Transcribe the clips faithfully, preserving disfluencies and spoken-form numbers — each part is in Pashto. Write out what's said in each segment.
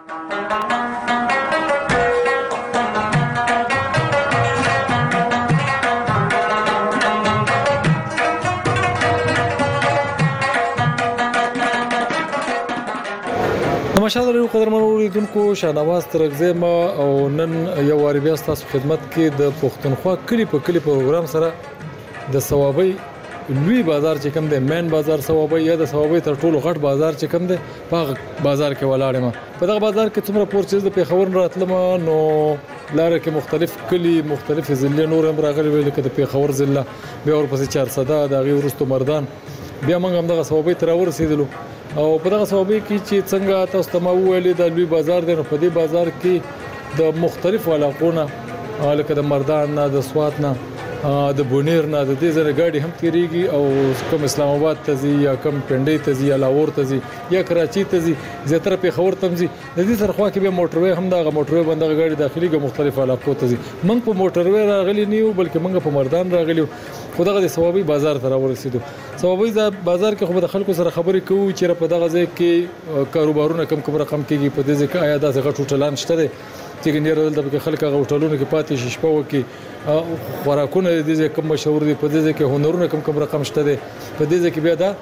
مشاهده لرو قدرمن اوریدونکو شاهنواز ترغزه ما او نن یو واری بیا ستاسو خدمت کې د پښتونخوا کلی په کلی پروګرام سره د ثوابي لوی بازار چې کوم دی مین بازار ثوابي یا د ثوابي تر ټولو غټ بازار چې کوم دی په بازار کې ولاړم په دغه بازار کې څومره پورچیز د پیښور راتلم نو لاره کې مختلف کلی مختلف ضلع نور هم راغلي ویل کې د پیښور ضلع بیا ورپسې چار صدا د غي ورستو مردان بیا موږ هم دغه ثوابي تر ورسېدلو او په دغه ثوابي کې چې څنګه تاسو ته مو ویلي د لوی بازار دی نو په دې بازار کې د مختلفو علاقونو لکه د مردان نه د سوات نه د بونیر نه د دې زره گاډي هم تیریږي او کوم اسلام آباد ته ځي یا کوم پنډي ته ځي یا لاهور ته ځي یا کراچي ته ځي زیاتره پیښور ته ځي د دې سره خوا کې به موټروي هم دا موټروي باندې گاډي داخلي ګ مختلف علاقو ته ځي موږ په موټروي راغلي نیو بلکې موږ په مردان راغلي خدغه د ثوابي بازار ته راورسېدو ثوابي بازار کې خو د خلکو سره خبرې کوو چې په دغه ځای کې کاروبارونه کم کم رقم کېږي په دې ځای کې آیا داسې غټ هوټلان شته دي چې ګنیر دلته خلک هغه هوټلونو کې پاتې شي شپه وکي خوراکونه د دې کم مشهور دي په دې کې هنرونه کم کم رقم شته دي په دې کې بیا دا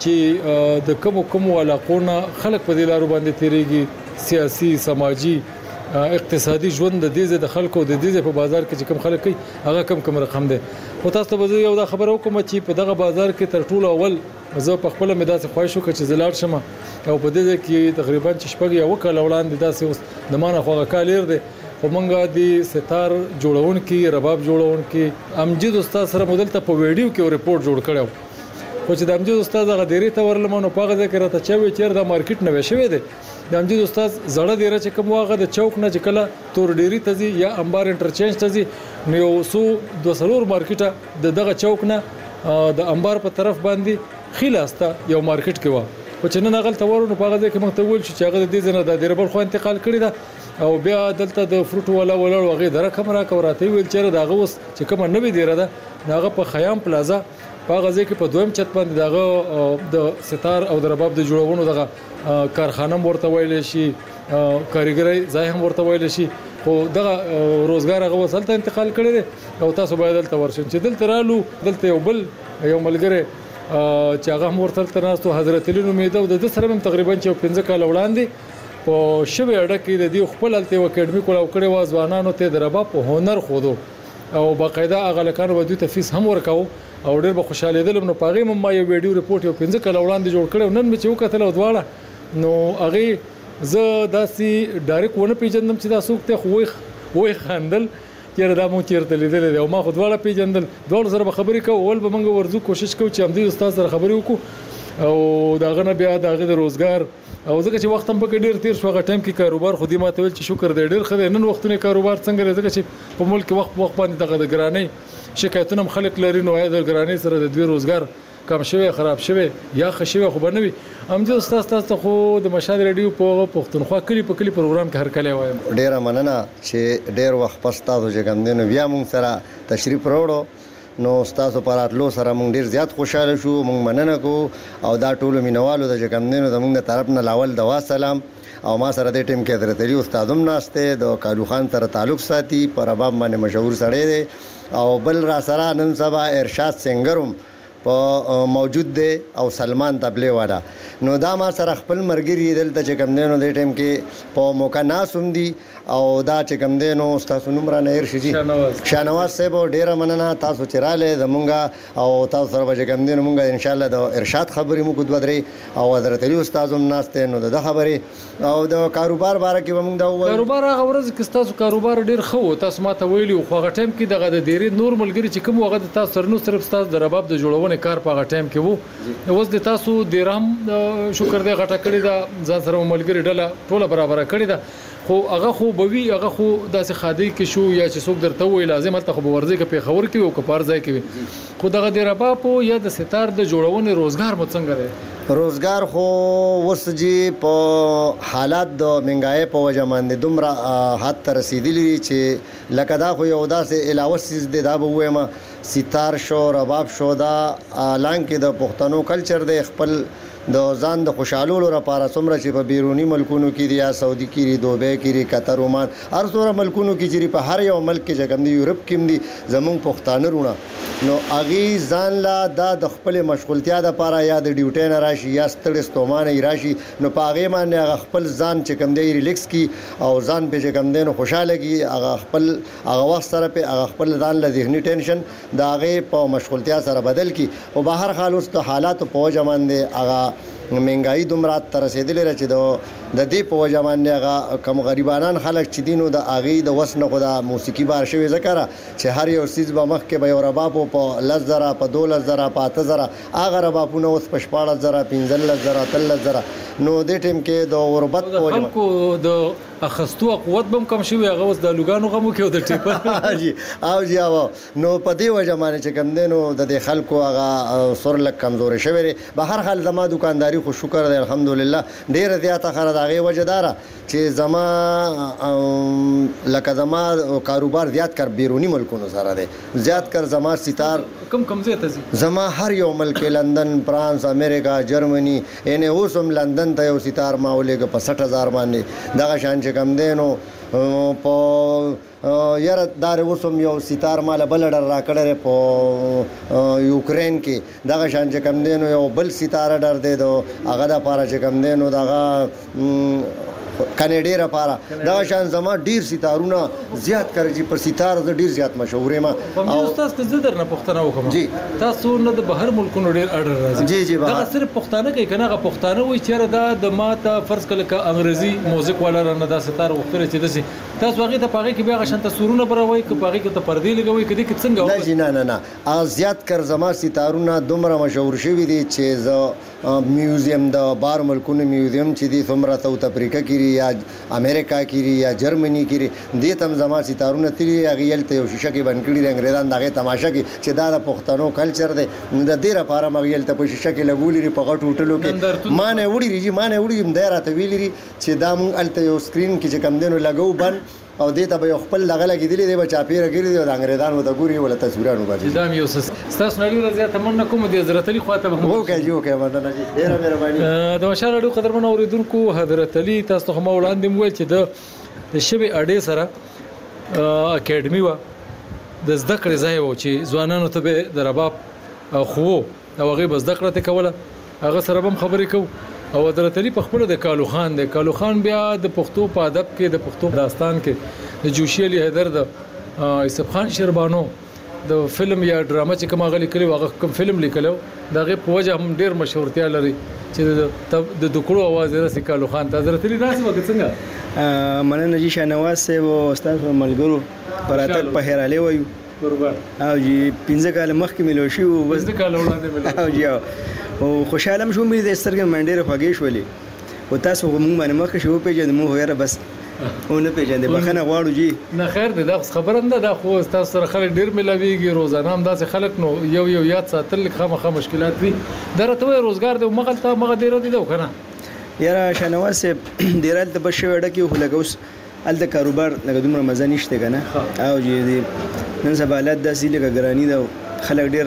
چې د کوم کوم علاقونو خلک په دې لارو باندې تیریږي سیاسي سماجی اقتصادي ژوند د دې د خلکو د دې په بازار کې چې کوم خلک کوي هغه کم کم رقم دي خو تاسو به یو دا خبره وکم چې په دغه بازار کې تر ټولو اول زه په خپل مداسه خواهش وکړ چې زلال شمه او په دې کې تقریبا چې شپږ یو کال وړاندې داسې اوس د مانه خوغه کالیر دي خو مونږه د ستار جوړون کې رباب جوړون کې امجد استاد سره مدل ته په ویډیو کې ریپورت جوړ کړو خو چې د امجد استاد هغه ډیری ته ورلم نو پاغه ذکر ته چې چیر د مارکیټ نه وشوي دي د امجد استاد زړه ډیره چې کوم واغه د چوک نه چې کله تور ډیری تزي یا انبار انټرچینج تزي نو یو سو د سلور مارکیټه د دغه چوک نه د انبار په طرف باندې خلاسته یو مارکیټ کې و او چې نه غلطه ورونو پاغه ځکه مخ ته ویل چې هغه د دې زنه د ډیربل خو انتقال کړی دا او بیا دلته د فروټ ولا ولړ وغه دره کمره کوراته ویل چې دا غوس چې کوم نه وی دیره ده هغه په خیام پلازا پاغه ځکه په دویم چت باندې دغه د ستار او د رباب د جوړونو دغه کارخانه ورته ویل شي کاریګری ځای هم ورته ویل شي خو دغه روزګار هغه وسلته انتقال کړی او تاسو باید دلته ورشئ چې دلته رالو دلته یو بل یو ملګری چې هغه هم ورته ترناستو حضرت علي نومېده او د سره هم تقریبا چې پنځه کال وړاندې په شوی اډه کې د دې خپل الته اکیډمي کولاو کړي و ځوانانو ته د رباب په هنر خودو او باقاعده هغه لکانو ودوی ته فیس هم ورکاو او ډېر به خوشاله دي نو پاغي ما یو ویډیو ریپورت یو پنځه کال وړاندې جوړ کړو نن مې چې وکتل ودواړه نو هغه زه داسي ډایرکټ ونه پیژندم چې دا څوک ته خو وای خندل چیرې دا مو چیرته لیدل دی او ما خو دواړه پیژندل دواړو سره خبرې کوو ول به موږ ورزو کوشش کوو چې هم دې استاد سره خبرې وکړو او دا غنه بیا دا غي د روزګار او ځکه چې وخت هم په ډیر تیر شو هغه ټایم کې کاروبار خو دې ماته ویل چې شکر دې ډیر خدای نن وختونه کاروبار څنګه ځکه چې په ملک وخت وخت باندې دغه ګرانۍ شکایتونه خلک لري نو د ګرانۍ سره د دوی روزګار کم شوی خراب شوی یا خشوی خو بنوي امجد استاد تاسو خو د مشهد ریډیو په پښتونخوا کلی په کلی پروګرام کې هر کله وایم ډیر مننه چې ډیر وخت پس تاسو چې کوم دینو بیا مونږ سره تشریف راوړو نو تاسو پر اتلو سره مونږ ډیر زیات خوشاله شو مونږ مننه کو او دا ټول مینوالو د کوم دینو د مونږ طرف نه لاول دوا سلام او ما سره د ټیم کې حضرت علي استادوم ناشته د کالو خان سره تعلق ساتي پر رباب باندې مشهور سړی دی او بل را سره نن سبا ارشاد سنگروم په موجود دی او سلمان تبلی والا نو دا ما سره خپل مرګري دلته چې کوم دینو د ټیم کې په موقع ناسوم دي او دا چې کوم دینو تاسو نوم را نه ارشي شانواز صاحب ډیره مننه تاسو چراله زمونږه او تاسو سره به کوم دینو مونږه ان شاء الله د ارشاد خبرې مو کو دوه او حضرت علي استادوم ناشته نو د خبرې او د کاروبار باره کې مونږ دا وایو کاروبار هغه ورځ کې تاسو کاروبار ډیر خو تاسو ماته ویلی خو هغه ټیم کې دغه د ډیری نور ملګری چې کوم وغه تاسو سره نو صرف تاسو د رباب د جوړونې کار په هغه ټایم کې وو اوس د تاسو د رام شکر دې غټه کړی دا ځان سره ملګری ډله ټوله برابر کړی دا خو هغه خو بوي هغه خو داسې خادي کې شو یا چې څوک درته وی لازم ته خو ورځي کې په خبر کې او کپار ځای کې خو دغه د رباب یا د ستار د جوړونې روزګار مو څنګه دی روزګار خو وسجي په حالات د منګای په وجه باندې دومره حد ته رسیدلی چې لکه دا خو یو داسې علاوه سیز دی دا به وایم ستار شو رباب شو دا اعلان کې د پښتنو کلچر د خپل د ځان د خوشحالولو لپاره څومره چې په بیروني ملکونو کې دي یا سعودي کې دي دوبۍ کې دي قطر عمان هر څومره ملکونو کې چې په هر یو ملک کې چې کوم دي یورپ کې دي زمونږ پښتانه رونه نو هغوی ځان لا دا د خپلې مشغولتیا دپاره یا د ډیوټۍ نه راشي یا ستړې ستومانه یې راشي نو په هغې باندې هغه خپل ځان چې کوم دی ریلیکس کړي او ځان پې چې کوم دی نو خوشحاله کړي هغه خپل هغه وخت سره پې هغه خپل ځان له ذهني ټینشن د هغې په مشغولتیا سره بدل کړي او به هر حال اوس د حالاتو په وجه باندې هغه مهنګایي دومره ته رسېدلې ده چې د د دې په وجه باندې هغه کم غریبانان خلک چې دي نو د هغې د وس نه خو د موسیقي بار شوې ځکه چې هر یو څیز به مخکې به یو رباب په لس زره په دولس زره په اته زره هغه ربابونه اوس په شپاړس زره پنځلس زره اتلس زره نو دې ټیم کې د غربت په وجه خلکو د اخستو قوت به هم کم شوي هغه اوس د لوګانو غم وکړي او د ټیپر جی او جی او نو په دې وجه باندې چې کوم دی نو د دې خلکو هغه سر لږ کمزوري شوی دی به هر حال زما دکانداري خو شکر دی الحمدلله ډېره زیاته ښه ده د هغې وجه داره چې زما لکه زما کاروبار زیات کر بیروني ملکونو سره دی زیات کر زما ستار کم کم ځای ته ځي زما هر یو ملک لندن فرانس امریکا جرمني یعنې اوس هم لندن ته یو ستار ما ولېږه په سټ هزار باندې دغه شان چې کوم دی نو په یاره دا اوس هم یو ستار ماله بل ډر راکړی دی په یوکرین کې دغه شان چې کوم دی نو یو بل ستاره ډر دی د هغه دپاره چې کوم دی نو دغه کانیډا لپاره دا شان زما ډیر ستارونه زیات کړي پر ستاره د ډیر زیات مشهور ما او استاد که زه درنه پښتنه وکم جی تاسو نه د بهر ملکونو ډیر اډر راځي جی جی دا صرف پښتانه کوي کنه غو پښتانه وای چیرې دا د ماته فرض کله ک انګریزي موزیک والا نه دا ستاره وختره چې دسي تاسو هغه ته پاغي کې بیا غشن تصورونه بروي ک پاغي کې ته پردي لګوي کدي کې څنګه نه جی نه نه نه ا زیات کر زما ستارونه دومره مشهور شوي دي چې ز میوزیم د بار ملکونو میوزیم چې دي څومره ساوث افریقا کې یا امریکا کې یا جرمني کې دې تم زما ستارونه تری هغه یلته یو شیشه کې بند کړي د انګریزان دغه تماشا کې چې دا د پښتنو کلچر دی د دې لپاره مګ یلته په شیشه کې لګولې په غټ هوټلو کې ما نه وړي ریږي ما نه وړي مده راته ویلې چې دا مونږ الته یو سکرین کې چې کم دینو لګو بند او دې ته به خپل لغه لګیدلې دی به چاپیره ګرځي او د انګریزانو د ګوري ولا تصویرانو باندې دا یو ستاسو نړۍ زیاته مننه کوم د حضرت علي خواته به وکړي جو کې مننه دي ډیره مهرباني د مشال اړو قدرمن اوریدونکو حضرت علي تاسو هم وړاندې مویل چې د د شبي اډې سره اکیډمي و د زده کړې ځای و چې ځوانانو ته به د رباب خو او هغه به زده کړه کوله هغه سره هم خبرې کوو او حضرت علي په خپل د کالو خان د کالو خان بیا د پښتو په ادب کې د پښتو داستان کې د جوشي علي حیدر د یوسف خان شربانو د فلم یا ډرامه چې کوم غلي کړي هغه کوم فلم لیکلو دغه په وجه هم ډیر مشهورتیا لري چې د دکړو आवाज راسي کالو خان ته حضرت علي راسي وګ څنګه مننه جی شاهنواز صاحب او استاد ملګرو پراتک په هراله وایو قربان او جی پنځه کال مخکې ملو شو پنځه کال وړاندې ملو او جی او خوشاله شوم مې د سترګې منډې خوږې شولې او تاسو موږ باندې مخکې شو پیژنې مو هویره بس او نه پیژنې بخنه غواړو جی نه خیر دی دا خبره نه ده خو تاسو سره خلک ډیر ملاويږي روزانه هم داسې خلک نو یو یو یاد ساتل خامخا مشکلات دي درته روزګار دی مغلطه مغه ډیر دي دا کنه یاره شاهنواز صاحب ډیرال ته بشه وړه کې خو لګوس ال د کاروبار لکه دومره مزه نشته کنه او جی دی نن سبا حالات داسې لکه ګرانی دا خلک ډیر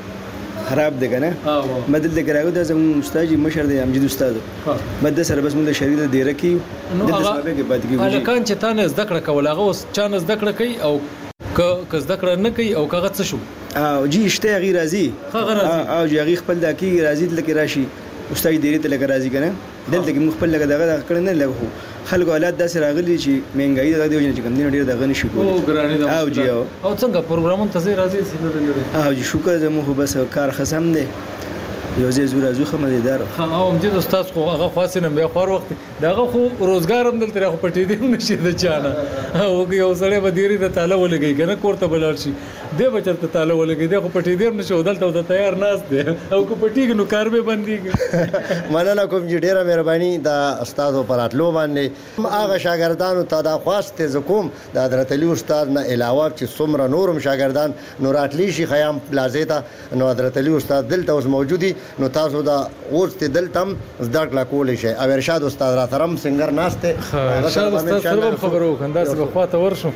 خراب دی کنه بدل د ګراو د زموږ استاد مشر دی امجد استاد بد سره بس موږ شریک د ډیره کې د سبب کې بد کیږي الکان چې تاسو زده کړه کول هغه اوس چا نه زده کړه کوي او که زده کړه نه کوي او کاغذ څه شو او جی شته غیر راضي او جی غیر خپل د کی راضي لکه راشي استاد ډیره ته لکه راضي کنه دلته کې مخ په لګه دغه کړه نه لګو خلکو حالات داسې راغلي چې مهنګایي د دې وجه چې کم دین ډیر دغه نشي کولای او جی او څنګه پروګرامونه ته راځي سینه او جی شکر زموږ بس کار خصم دی یو ځای زور ازو خمدیدار ها او هم دې استاد خو هغه خاصنه بیا خور وخت داغه خو روزګار هم دلته خو پټې دی نشي د چانه او یو سړی به دیری ته تعالی ولګي کنه کوړه بلل شي دې بچرته تعالی ولګي دې خو پټې دی نشو دلته د تیار ناس دی او کو پټیږي نو کار به بنديږي مننه کوم چې ډیره مهرباني د استادو پراتلو باندې هغه شاګردانو ته دا خواسته زکوم د حضرت علي استاد نه علاوه چې څومره نورم شاګردان نوراتلی شي خیام پلازې ته نو حضرت علي استاد دلته اوس موجودي نو تاسو دا اوس ته دلتم زده کړه کولای شئ او ارشاد استاد را ترم سنگر ناشته ارشاد استاد سره خبرو کنده څه خواته ورشم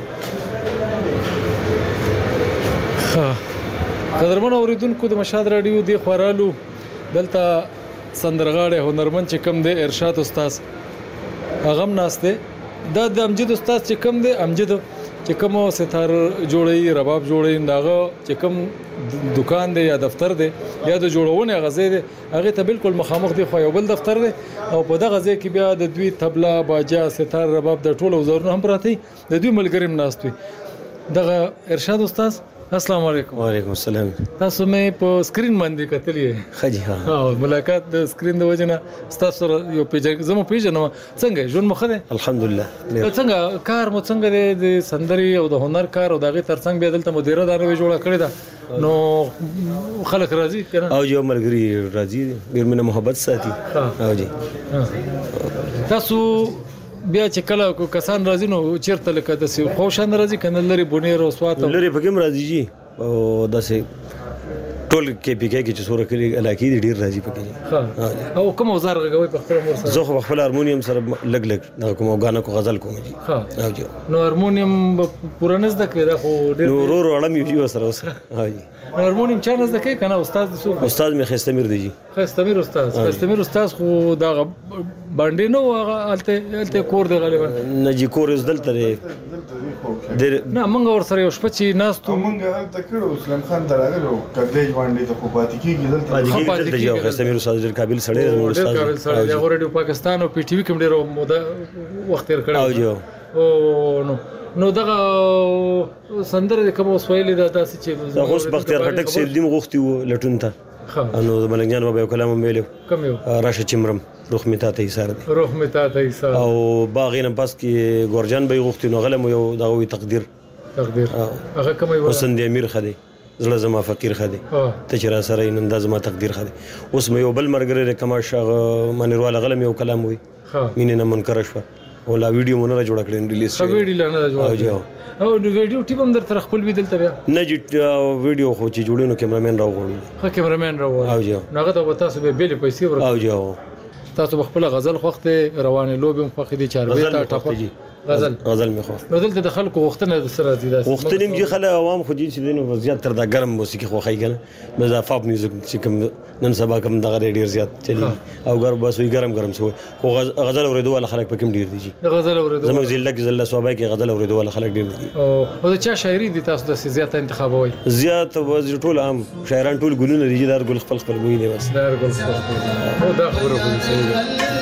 قدرمن اوریدونکو د مشهد رادیو دی خورالو دلته سندرغاړی هنرمند چې کوم دی ارشاد استاد هغه هم ناست دی دا د امجد استاد چې کوم دی امجد چې کوم ستار جوړي رباب جوړي داغه چې کوم دکان دی یا دفتر دی یا د جوړونې غزې دی هغه ته بالکل مخامخ دی خو یو بل دفتر دی او په دغه ځای کې بیا د دوی طبله باجا ستار رباب د ټولو وزارونو هم پراته د دوی ملګری ناست وي دغه ارشاد استاد السلام علیکم. وعلیکم السلام. تاسو مې په سکرین باندې کتلې خجی ها ها ملاقات د سکرین د وجنه تاسو سره یو پیج زمو پیژنم څنګه ژوند مخه ده الحمدلله څنګه کار مو څنګه د سندري او د هنر کار او دغه ترڅنګ به دلته مدیره دار جوړه کړی ده نو خلک راضي کنه او یو ملګری راضي ډیر مینه محبت ساتي او جی تاسو بیا چې کله کسان راځي نو چیرته لکه د سی خوشان راځي کنه لري بونیر او سوات لري پکې راځي جی او داسې ټول کې پی کې چې سوره کې علاقې دي ډیر راځي پکې او کوم وزار غوي په خپل مور سره زه خو خپل هارمونیم سره لګ لګ دا کوم غانا کو غزل کوم جی ها نو هارمونیم پورا نزد کړه خو ډیر نو ورو ورو اړم یو سره اوس ها جی هارمونیم چا نزد کې کنه استاد سو استاد می خستمیر دی جی خستمیر استاد خستمیر استاد خو دا باندې نو هغه الته کور دی غالبا نه جی کور زدل تر نه مونږ ور سره یو شپه چې ناس ته مونږ هلته کړو اسلام خان دراغلو کډې باندې ته خو پاتې کیږي دلته پاتې کیږي یو خستمیر استاد ډیر قابل سړی دی استاد قابل سړی دی غوړ دی پاکستان او پی ټی وی کوم ډیر موده وخت تیر کړو او جو او نو نو دغه سندره کوم وسویل دا داسې چې اوس بختیار خټک سیل دیم غوښتي وو لټون ته نو ملنګجان بابا کلام ویلو کوم یو راشه چمرم روح میتا ته ایثار دی روح میتا ته ایثار او باغینه پس کې ګورجان به غوښتي نو غلم یو دغه تقدیر تقدیر هغه کوم یو حسین دی امیر خدي زړه زما فقیر خدي ته چې را سره نن د زما تقدیر خدي اوس مې یو بل مرګره کما شغه منیروال غلم یو کلام وي مینه نه منکر شو او لا ویډیو مونږ جوړ کړل ریلیز شو ویډیو نه جوړ او د ویډیو ټیم هم در تر خپل ویدل ته نه جی ویډیو خو چې جوړینو کیمرامین راوغړو خو کیمرامین راوغړو او جو نغه ته تاسو به بیل پیسې ورکړو او جو تاسو خپل غزل خوخته روانه لوبم خوخه دي چاربه تا ټاپ غزل غزل می خو نو دلته د خلکو وختنه د سره دي داسې وختنیم چې خلک عوام خو دي چې دینو زیات تر دا ګرم موسیقي خو خای کنه مزه فاپ میوزیک چې کوم نن سبا کوم دغه ډیر زیات چلی او ګر بس وی ګرم ګرم سو خو غزل اوریدو ول خلک پکې ډیر دي د غزل اوریدو زموږ زله کې زله صوبای کې غزل اوریدو ول خلک ډیر دي او د چا شاعري دي تاسو د زیات انتخابوي زیات وز ټول عام شاعران ټول ګلونه دي دار ګل خپل خپل ویني بس دار ګل خپل او دا خبره کوي صحیح ده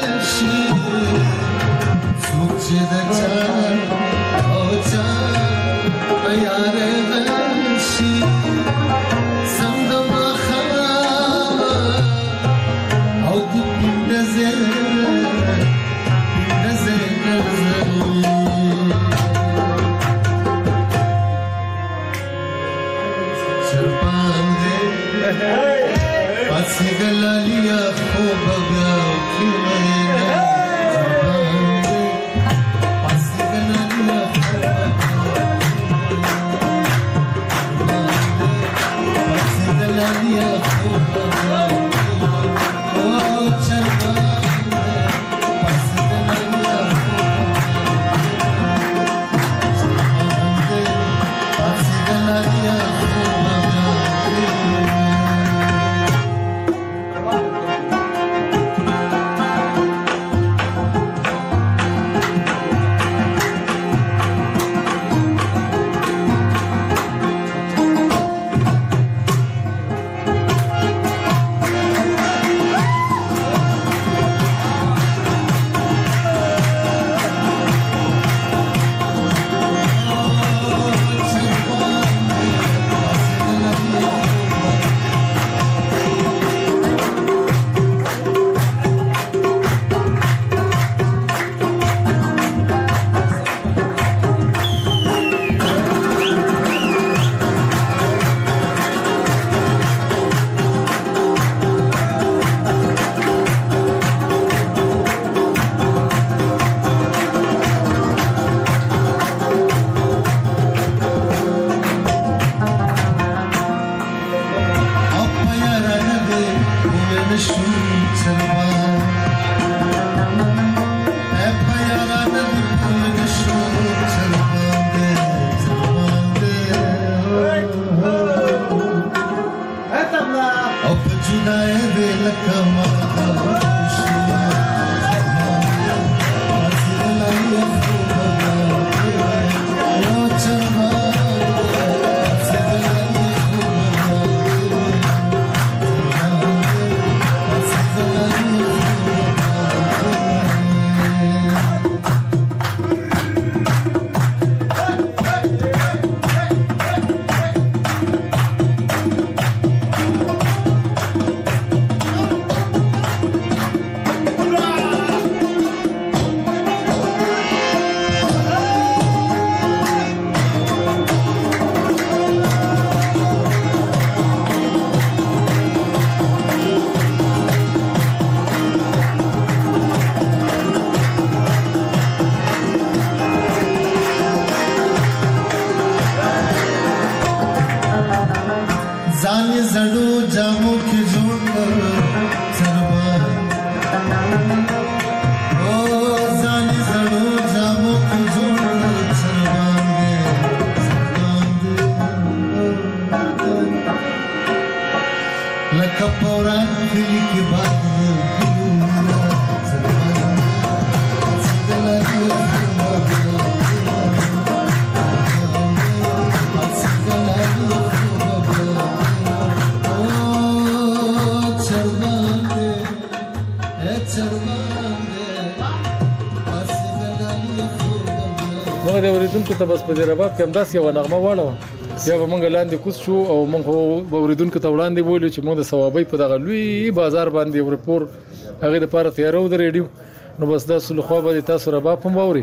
موږ د اوریدونکو ته بس په دې رباب کې همداسې یوه نغمه واړوه بیا به موږ لاندې کوز شو او موږ خو به اوریدونکو ته وړاندې بولو چې موږ د ثوابۍ په دغه لوی بازار باندې یو رپور هغې دپاره تیاره د ریډیو نو بس داسې لخوا به تاسو رباب هم واورئ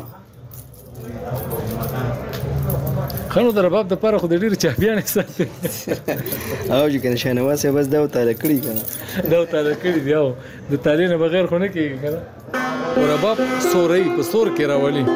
ښه نو د رباب دپاره خو د ډېرې چاپیانې ساتي او چې کنه شاهنواز صاحب بس دا وتاله کړي که نه دا وتاله کړي دي او د تالې نه بغیر خو نه کېږي که نه رباب سورۍ په سور کې راولي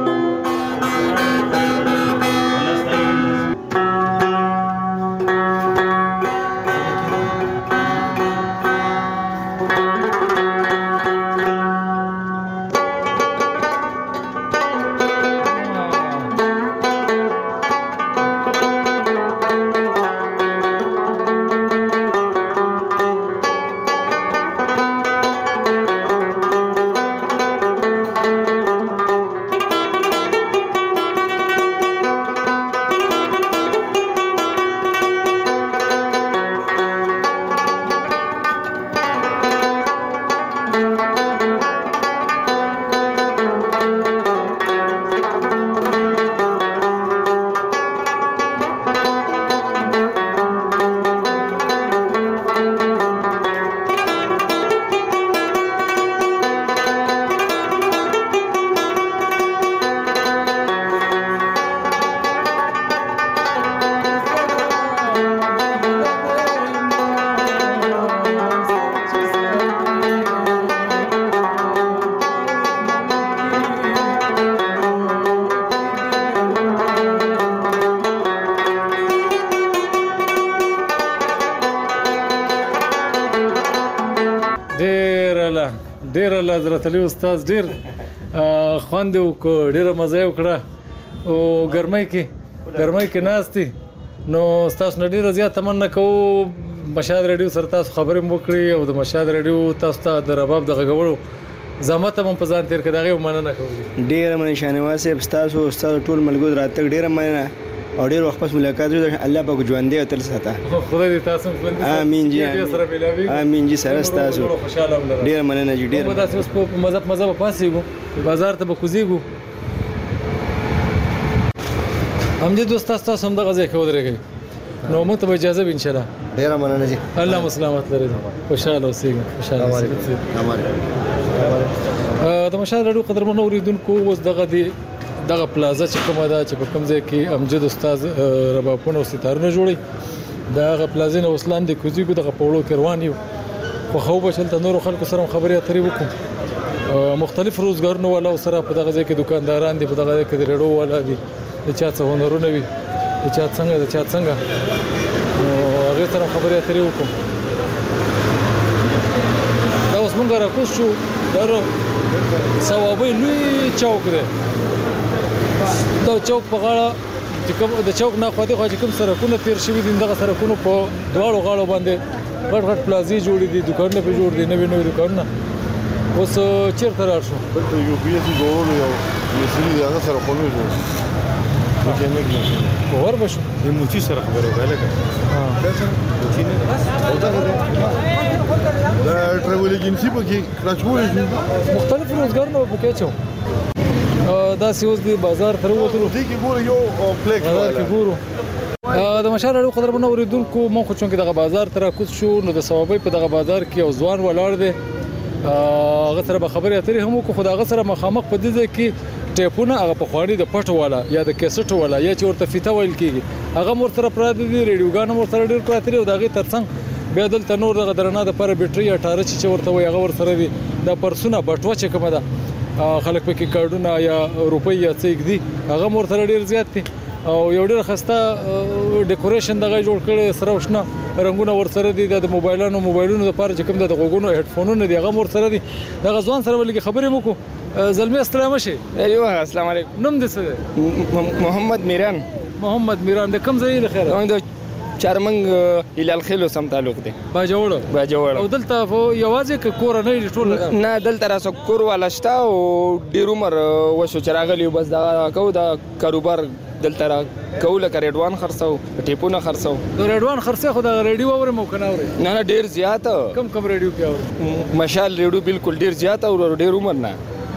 ډېر الله حضرت علي استاد ډېر خوند یې وکړ ډېره مزه یې وکړه او ګرمۍ کې ګرمۍ کې ناست دي نو ستاسو نه ډېره زیاته مننه کوو مشهد ریډیو سره تاسو خبرې مو وکړې او د مشهد ریډیو تاسو ته د رباب د غږولو زحمت هم په ځان تېر کړ د هغې مننه کوو ډېره مننه شاهنواز صاحب ستاسو ستاسو ټول ملګرو راتګ ډېره مننه او ډېر وخت پس ملاقات وشو الله پاک ژوندی او تل ساته خدای دې تاسو ژوندي امين جی امين جی سره تاسو ډېر مننه جی ډېر په داسې اوس په مذهب مذهب پاسېږو بازار ته به کوزېږو امجد استاد تاسو هم دغه ځای کې ودرېږئ نو موږ ته به اجازه وي انشاءالله ډېره مننه جی الله مو سلامت لري خوشحاله اوسئ خوشحاله اوسئ د مشهد راډیو قدرمنو اوریدونکو اوس دغه دی دغه پلازا چې کومه ده چې په کوم ځای کې امجد استاد ربابونه او ستارونه جوړي دغه پلازا نه اوس لاندې کوزېږو دغه په وړو کې روان یو خو خو به چلته نورو خلکو سره خبرې اترې وکړو مختلف روزګارونه والا سره په دغه ځای کې دکانداران دي په دغه ځای کې د ریډیو والا دي د چا څه هنرونه وي د چا څنګه د چا څنګه نو هغې سره خبرې اترې وکړو دا اوس مونږ راکوز شو دا ثوابۍ لوی چوک دی دا چوک په غاړه د چوک نه خوا دېخوا چې کوم سړکونه تېر شوي دي دغه سړکونو په دواړو غاړو باندې غټ غټ پلازې جوړې دي دوکانونه پرې جوړ دي نوي نوي دوکانونه اوس چېرته لاړ شو دلته یو بیسي جوړولو یو مسلي دی هغه سړکونه جوړ ور به شو د موچي سره خبرې وکړه لکه دا ټراول ایجنسي پکې راچولې شي مختلف روزګارونه به پکې اچو داسې اوس دی بازار ته راووتلو دې کې ګورو یو پلیک بازار کې ګورو د مشهد راډیو قدرمنو اورېدونکو موږ خو چونکې دغه بازار ته راکوز شو نو د ثوابۍ په دغه بازار کې یو ځوان ولاړ دی هغه سره به خبرې اترې هم وکړو خو د هغه سره مخامخ په دې ځای کې ټیپونه هغه پخواني د پټو والا یا د کیسټو والا یا چې ورته فیته ویل کېږي هغه هم ورسره پراته دي ریډیوګان هم ورسره ډېر پراته دي او د هغې تر څنګ بیا دلته نور دغه درنا دپاره بیټرۍ یا ټارچ چې ورته وایي هغه ورسره دي دا پرسونه بټوه چې کومه ده خلک پکې کارډونه یا روپۍ یا څه ږدي هغه هم ورسره ډېر زیات دي او یو ډېر ښایسته ډیکوریشن دغه جوړ کړی سره او شنه رنګونه ورسره دي د موبایلانو موبایلونو دپاره چې کوم د غوږونو هیډفونونه دي هغه هم ورسره دي دغه ځوان سره به لږې خبرې وکړو زلمی السلام شه ایوه السلام علیکم نوم دې څه دی محمد میران محمد میران د کوم ځای د خیره د چارمنګ هلال خیلو سم تعلق دی باجوړ باجوړ او دلته یوازې ک کور نه ټول نه دلته راسو کور والا شتا او ډیر عمر وشو چراغلی بس دا کو دا کاروبار دلته را کوله ک ریډوان خرڅو ټیپونه خرڅو د ریډوان خرڅه خو د ریډیو اورم او کنه اوري نه نه ډیر زیات کم کم ریډیو کې اوري مشال ریډیو بالکل ډیر زیات او ډیر عمر نه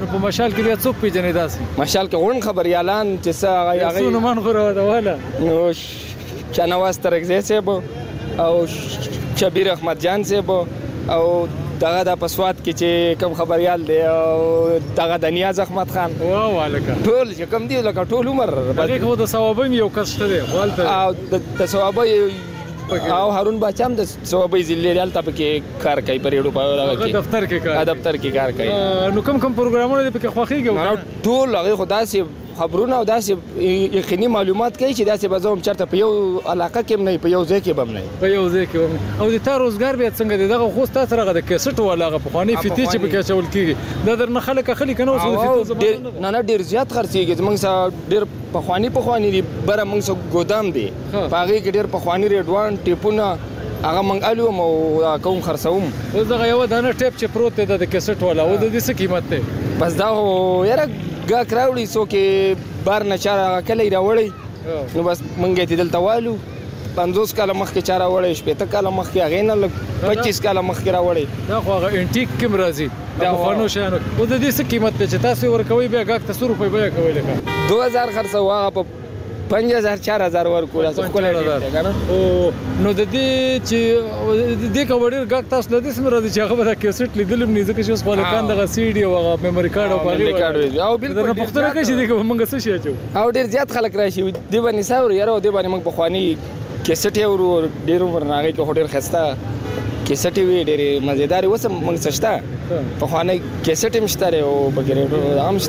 نو په مشال کې بیا څوک پیژنې داسې مشال کې غون خبريالان چې څه هغه هغه څونه من غره ودواله نو شنواز ترکزی صاحب او شبیر احمد جان صاحب او دغه د پسوات کې چې کوم خبريال دی او دغه د نیاز احمد خان واه والکه ټول چې کوم دی لکه ټول عمر هغه خو د ثوابم یو کس شته دی والته او د ثوابي او هارون بچام د ثوابي ضلع دلته پکې کار کوي پرېړو په دفتر کې کار دفتر کې کار کوي نو کوم کوم پروګرامونه دي پکې خوښيږي ټول هغه خدا سي خبرونه او داسې یقیني معلومات کوي چې داسې بزوم چرته په یو علاقه کې نه په یو ځای کې بم نه په یو ځای کې او د تا روزګار بیا څنګه دی دغه خو تاسو راغه د کیسټ ولاغه په خواني فتی چې پکې چول کیږي دا درنه خلک خلک کنه اوس نه نه ډیر زیات خرڅيږي موږ سره ډیر په خواني په خواني دی بره موږ سره ګودام دی پاغي کې ډیر په خواني ریډوان ټیپونه هغه موږ الو مو کوم خرڅوم اوس دغه یو دانه ټیپ چې پروت دی د کیسټ ولا او د دې څه قیمت دی بس دا یاره ګا کراوړي سو کې بار نه چاره کله راوړي نو بس مونږه ته دلته والو پنځوس کاله مخکې چاره وړي شپږ کاله مخکې هغه نه لګ پچیس کاله مخکې راوړي دا خو هغه انټیک کوم راځي دا خانو شانو او د دې څه قیمت ته چې تاسو ورکوي بیا ګاک تاسو روپۍ بیا کوي لکه دوه هزار خرڅه واغه په پنځه هزار چار هزار ورکول تاسو خپل کنه او نو د دې چې د دې کوډر ګاک تاسو د دې سم راځي چې هغه د کیسټ لیدلم نه ځکه چې اوس خپل دغه سی ډي او هغه میموري کارت او باغی او بالکل د پښتنه کې چې دغه موږ څه شي اچو او ډیر زیات خلک راشي دی باندې ساور یاره دی باندې موږ په خواني کیسټ ورو ډیر ورناغي کې هډر خسته کیسټ وی ډیر مزیدار وسم موږ سشته په خواني کیسټ مشتره او بګریډو هم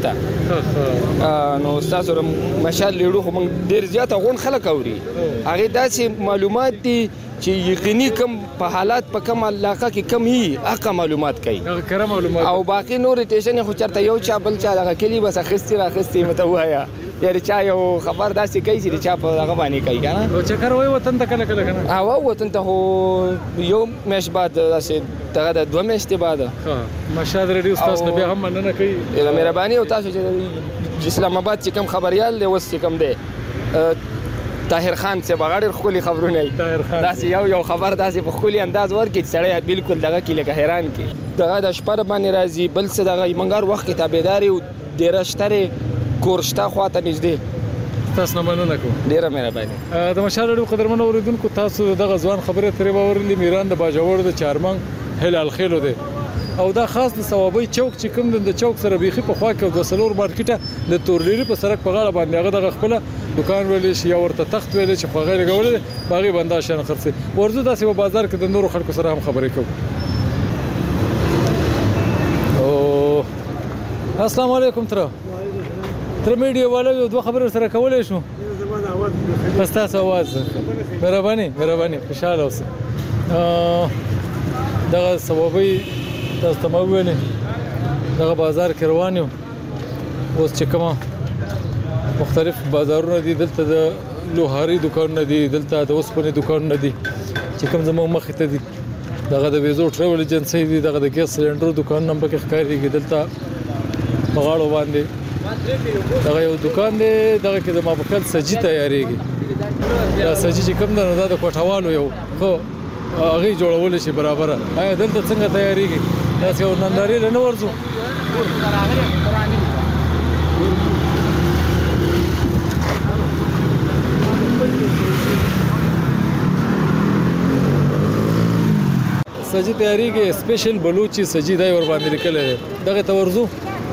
شته نو تاسو مشال لیړو خو موږ ډیر زیات غون خلک اوري هغه داسې معلومات دي چې یقیني کم په حالات په کم علاقه کې کم هي هغه معلومات کوي هغه کره معلومات او باقي نور ټیشن خو چرته یو چا بل چا هغه کلی بس اخستي راخستي متوایا یاره چا یو خبر داسې کوي چې چا په هغه باندې کوي کنه او چکر وای وطن ته کله کله کنه او وطن ته یو مېش بعد داسې دغه د دوه میاشتې بعد ها مشاد ریډیو تاسو نه به هم مننه کوي له مهرباني او تاسو چې اسلام آباد چې کم خبريال دی وس چې کم دی طاهر خان سے بغاړ خولي خبرونه طاهر خان داسې یو یو خبر داسې په خولي انداز ورکړي سړی بالکل دغه کې لکه حیران کی دغه د شپه باندې راځي بل څه دغه منګار وخت کتابداري او ډیرشتره کورشتا خواته نږدې تاسو نه مننه کوم ډیره مهرباني د مشال ډېر قدرمن اوریدونکو تاسو دغه ځوان خبره ترې باورلی میران د باجوړ د چارمنګ هلال خېلو دی او دا خاص د ثوابي چوک چې کوم د چوک سره بيخي په خوا کې د سلور مارکیټه د تورلیری په سرک په غاړه باندې هغه د خپل دکان ویلې شي یا ورته تخت ویلې چې په غیر غوړل باغی بندا شان خرڅي ورزو داسې په بازار کې د نورو خلکو سره هم خبرې کوم او السلام علیکم تر تر میډیا والو یو دوه خبرې سره کولای شو بس تاسو आवाज مهرباني مهرباني خوشاله اوسه دغه ثوابي تاسو ته مو ویلې دغه بازار کې روان یو اوس چې کومه مختلف بازارونه دي دلته د لوهاري دکانونه دي دلته د اوسپنې دکانونه دي چې کوم زموږ مخې ته دي دغه د ویزو ټریول ایجنسي دي دغه د ګیس سلندر دکان هم پکې ښکارېږي دلته په غاړو باندې دغه یو دکان دی دغه کې د مابقل سجي تیاریږي دا سجي چې کوم ده دا د کوټوالو یو خو هغه جوړول شي برابر آیا دلته څنګه تیاریږي دا څو ننداري له نور ورزو سجي تیاریږي سپیشل بلوچي سجي دای ور باندې لیکل دغه تورزو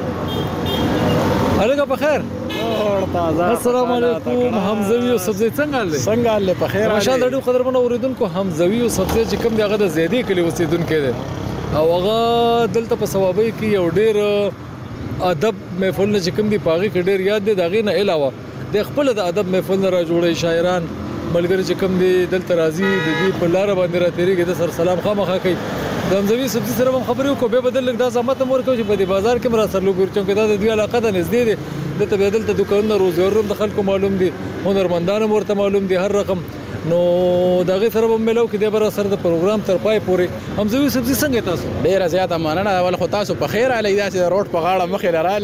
الګه په خیر السلام علیکم حمزوی او سبزی څنګه لې څنګه لې په خیر ماشاءالله ډېر قدرمن اوریدونکو حمزوی او سبزی چې کوم دغه د زیدي کلی اوسیدونکو دي او هغه دلته په ثوابي کې یو ډېر ادب محفل نه چې کوم دی پاغي کې ډېر یاد دي دغه نه علاوه د خپل د ادب محفل نه را جوړي شاعران ملګری چې کوم دی دلته راځي د دې په لار باندې را تیریږي د سر سلام خامخا کوي د حمزوی سبزی سره هم خبرې وکړو به بدل دا زحمت مور کوي چې په دې بازار کې مرا سره لوګور چون کې دا د دوی علاقه ده نږدې دي د تبادل ته دکانونه روزګار د خلکو معلوم دي هنرمندان ورته معلوم دي هر رقم نو دغه سره هم ملو کې د بر سره د پروګرام تر پای پورې حمزوی سبزی څنګه تاسو ډیره زیاته مننه ول خو تاسو په خیر علي داسې روډ په غاړه مخې لرالي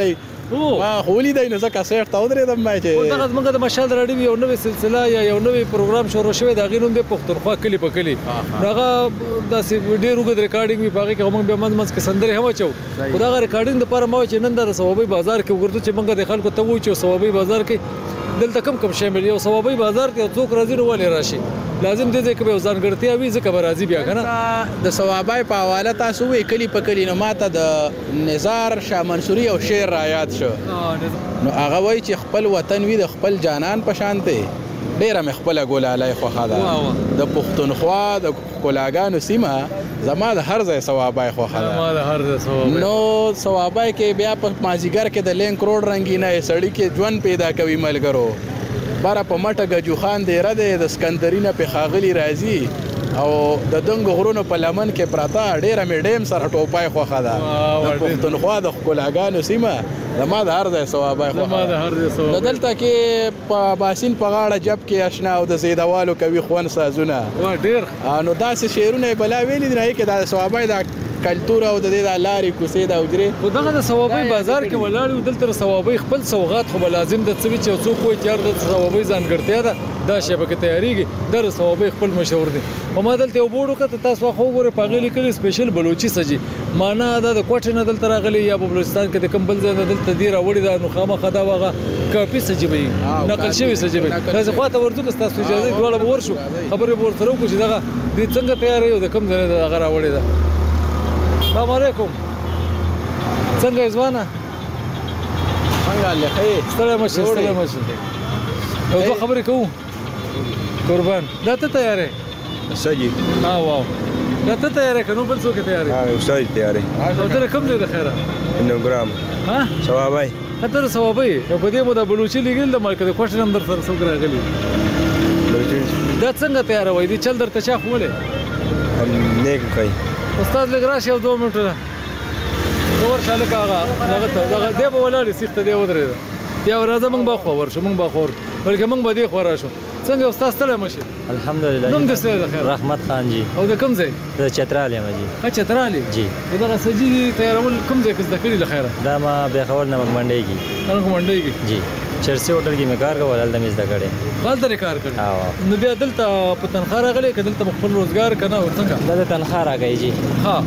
ما خولي دی نو زه کسیټ ته ودرېدم ما چې دغه زموږ د مشال د راډیو یو نوې سلسله یا یو نوې پروګرام شروع شوی د هغې نوم دی پښتونخوا کلي په کلي هغه داسې ډېر اوږد ریکارډینګ وي په هغې کې موږ بیا منځ منځ کې سندرې هم اچوو خو دغه ریکارډینګ دپاره ما وایي چې نن دا د ثوابۍ بازار کې وګرځو چې موږ د خلکو ته ووایو چې ثوابۍ بازار کې دلته کم کم شامل یو ثوابۍ بازار کې څوک راځي نو ولې راشي لازم دې ځای کې به یو ځانګړتیا وي ځکه به راځي بیا که نه د ثوابۍ په حواله تاسو وایي کلي په کلي نو ماته د نزار شاه منصوري یو شعر رایاد شو نو هغه وایي چې خپل وطن وي د خپل جانان په شان دی ډېره مې خپله ګلالی خوښه ده د پښتونخوا د ښکلاګانو سیمه زما د هر ځای ثوابۍ خوښه ده نو ثوابۍ کې بیا په مازدیګر کې د لینک روډ رنګینه سړي کې ژوند پیدا کوي ملګرو بره په مټه ګجو خان دیره دی د سکندري نه پې ښاغلي راځي او د دنګو غرونو په لمن کې پراته ډېره مې ډیم سره ټوپۍ خوښه ده د پښتونخوا د ښکلاګانو سیمه زما د هر ځای ثوابۍ خوښه ده دلته کې په باسین په غاړه جب کې اشنا او د زیدوالو کوي خوند سازونه ډېر نو داسې شعرونه یې بلا ویلي دي هغې کې دا د ثوابۍ دا کلتور او د دې د لارې کوڅې د حجرې خو دغه د ثوابۍ بازار کې ولاړ یو دلته د ثوابۍ خپل سوغات خو به لازم ده څه وي چې یو څوک وایي چې یار د ثوابۍ ځانګړتیا ده دا شی پکې تیارېږي دا د ثوابۍ خپل مشهور دی او ما دلته یو بورډ وکړه تاسو خو وګورئ په هغې لیکلي سپیشل بلوچي سجي معنا دا د کوټې نه دلته راغلی یا په بلوچستان کې د کوم بل ځای نه دلته دې راوړې ده نو خامخا دا هغه کاپي سجي به وي نقل شوي سجي به وي داسې خوا ته ورځو که ستاسو اجازه وي دواړه به ورشو خبرې به ورسره وکړو چې دغه دې څنګه تیارې او د کوم ځای نه هغه راوړې ده السلام علیکم څنګه یې ځوانه څنګه حال دی ښه یې ستړی مه شې ستړی مه شې یو دوه خبرې کوو قربان دا ته تیار یې سجي ها واو دا ته تیار یې که نو بل څوک یې تیار یې استاد تیار یې او ته کوم ځای د خیره نوګرام ها ثوابۍ ښه ته د ثوابۍ نو په دې مو دا بلوچي لیکلي ده ما که د کوټې نه هم در سره څوک راغلي دا څنګه تیاروئ دې چل درته چا ښوولی نیک کوي استاد لږ راشي یو دوه منټونه زه ورشه هلکه هغه هغه ته دغه دی به ولاړې سیخ ته دی ودرېده بیا راځه موږ به خوا ورشو موږ به خوا ورشو بلکې موږ به دې خوا راشو څنګه استاد ستړی مه شي الحمدلله نوم دې څه دی د خیر رحمت خان جي او د کوم ځای د چترال یم جي ښه چترال یې جي خو دغه سجي تیارول کوم ځای کې زده کړي له خیره دا ما بېخور نمک منډۍ کې نمک منډۍ کې جي چرسي هوټل کې مې کار کول هلته مې زده کړی هلته یې کار کړی نو بیا دلته په تنخوا راغلی که دلته خپل روزګار که نه او څنګه دا د تنخوا راکوي جي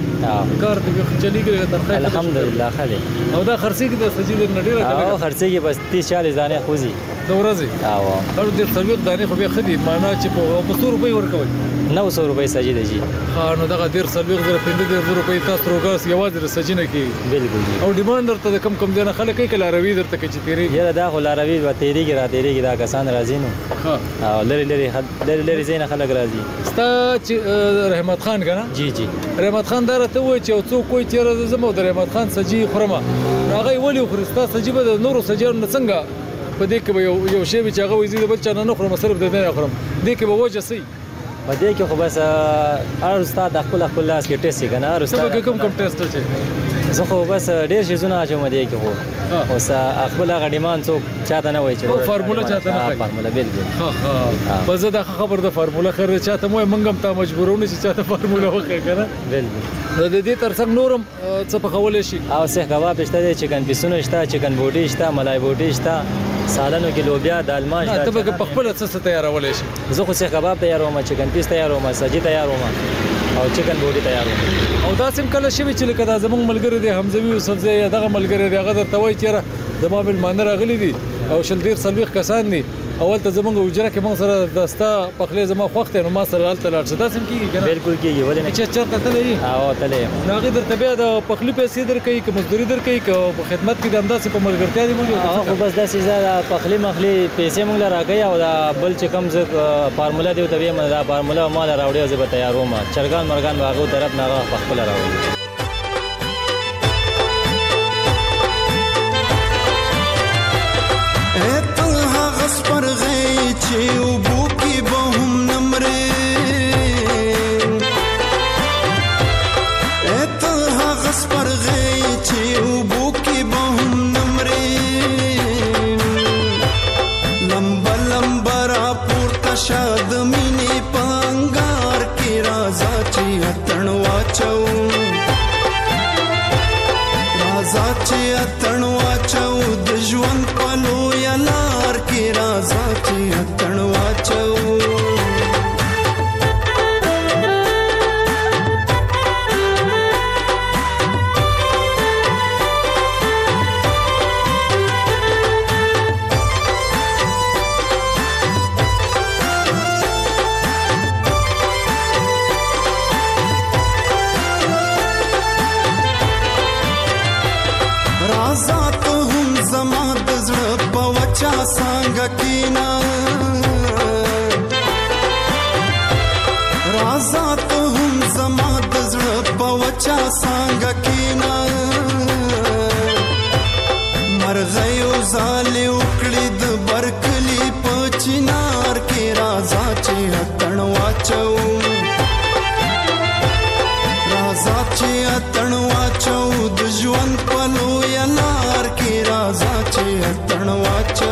ښه کار ته چلېږي تنخوا الحمدلله ښه دی او دا خرڅېږي د سجي درنه ډېره او خرڅېږي بس تیس چالیس دانې خوځي د ورځې او ډېر څلوېښت دانې خو بیا ښه دي معنا چې په څو روپۍ ورکوئ نو سو روپۍ سجي دی جي ښه نو دغه ډېر څلوېښت زره پنځه دېرش زره روپۍ تاسو روزګار یوازې د سجي نه کېږي بلکل او ډیمانډ درته د کم کم ځای نه خلک کوي که لاروي درته کوي چې تېرېږي یاره دا خو لاروي به تېرېږي را تېرېږي دا کسان راځي نو او لرې لرې لرې لرې ځای نه خلک راځي ستا چې رحمت خان که نه جي جي رحمت خان دا راته ووایي چې یو څوک وایي چې یاره زه ځم او د رحمت خان سجي خورم نو هغه یې ولې وخوري ستا سجي به د نورو سجیانو نه څنګه په دې کې به یو شی وي چې هغه وایي زه د بل چا نه نه خورم صرف د دې نه خورم دې کې به وجه څه په دې کې خو بس هر استاد د خپل خپل لاس کې ټیسټ کوي هر استاد ته کوم کوم ټیسټ چې زه خو بس ډېر شیزونه اچوم دې کې خو اوس خپل هغه ډیمانډ څوک چاته نه وایي چې فارموله چاته نه کوي فارموله بلکل ښه ښه بس زه دا خبر د فارموله خیر چاته مو موږ هم تا مجبورونه چې چاته فارموله وکړي که نه بلکل د دې تر څنګ نورم څه پخولی شي او سیخ کباب شته دی چکن پیسونه شته چکن بوټي شته ملای بوټي شته سالنو کې لوبیا دال ماش ته به په خپله څه څه تیارولی شي زه خو سیخ کباب تیاروم چکن پیس تیاروم سجي تیاروم او چکن بوټي تیاروم او داسې هم کله شوي چې لکه دا زموږ ملګری دی حمزوي یوسفزی یا دغه ملګری دی هغه درته وایي چې یاره زما مېلمانه راغلي دي او شل ډېر څلوېښت کسان دي او هلته زموږ حجره کې موږ سره د ستا پخلی زما خوښ دی نو ما سره هلته لاړ شه داسې هم کېږي که نه بلکل کېږي ولې نه چې چېرته تللی یې او تللی یم نو هغې درته بیا د پخلي پیسې درکوي که مزدوري درکوي که په خدمت کې د همداسې په ملګرتیا دي موږ هغه خو بس داسې زه د پخلي مخلي پیسې موږ له راکوي او دا بل چې کوم زه فارموله دی ورته ویم دا فارموله ما له راوړي او زه به تیاروم چرګان مرغان به هغو طرف نه هغه پخپله راوړي سپرغی چې اوبو کې به هم نه مرې ته هغه سپرغی چې اوبو کې به هم نه مرې لمبه لمبه راپورته شه د مینې په انګار کې راځه چې اتڼ واچو راځه چې اتڼ واچو څنګه کینا رازا ته هم زما د زړه په وچا څنګه کینا مرغیو زالې وکړې د برکلي په چنار کې رازا چې اتڼ واچو رازا چې اتڼ واچو د ژوند په لویه لار کې رازا چې اتڼ واچو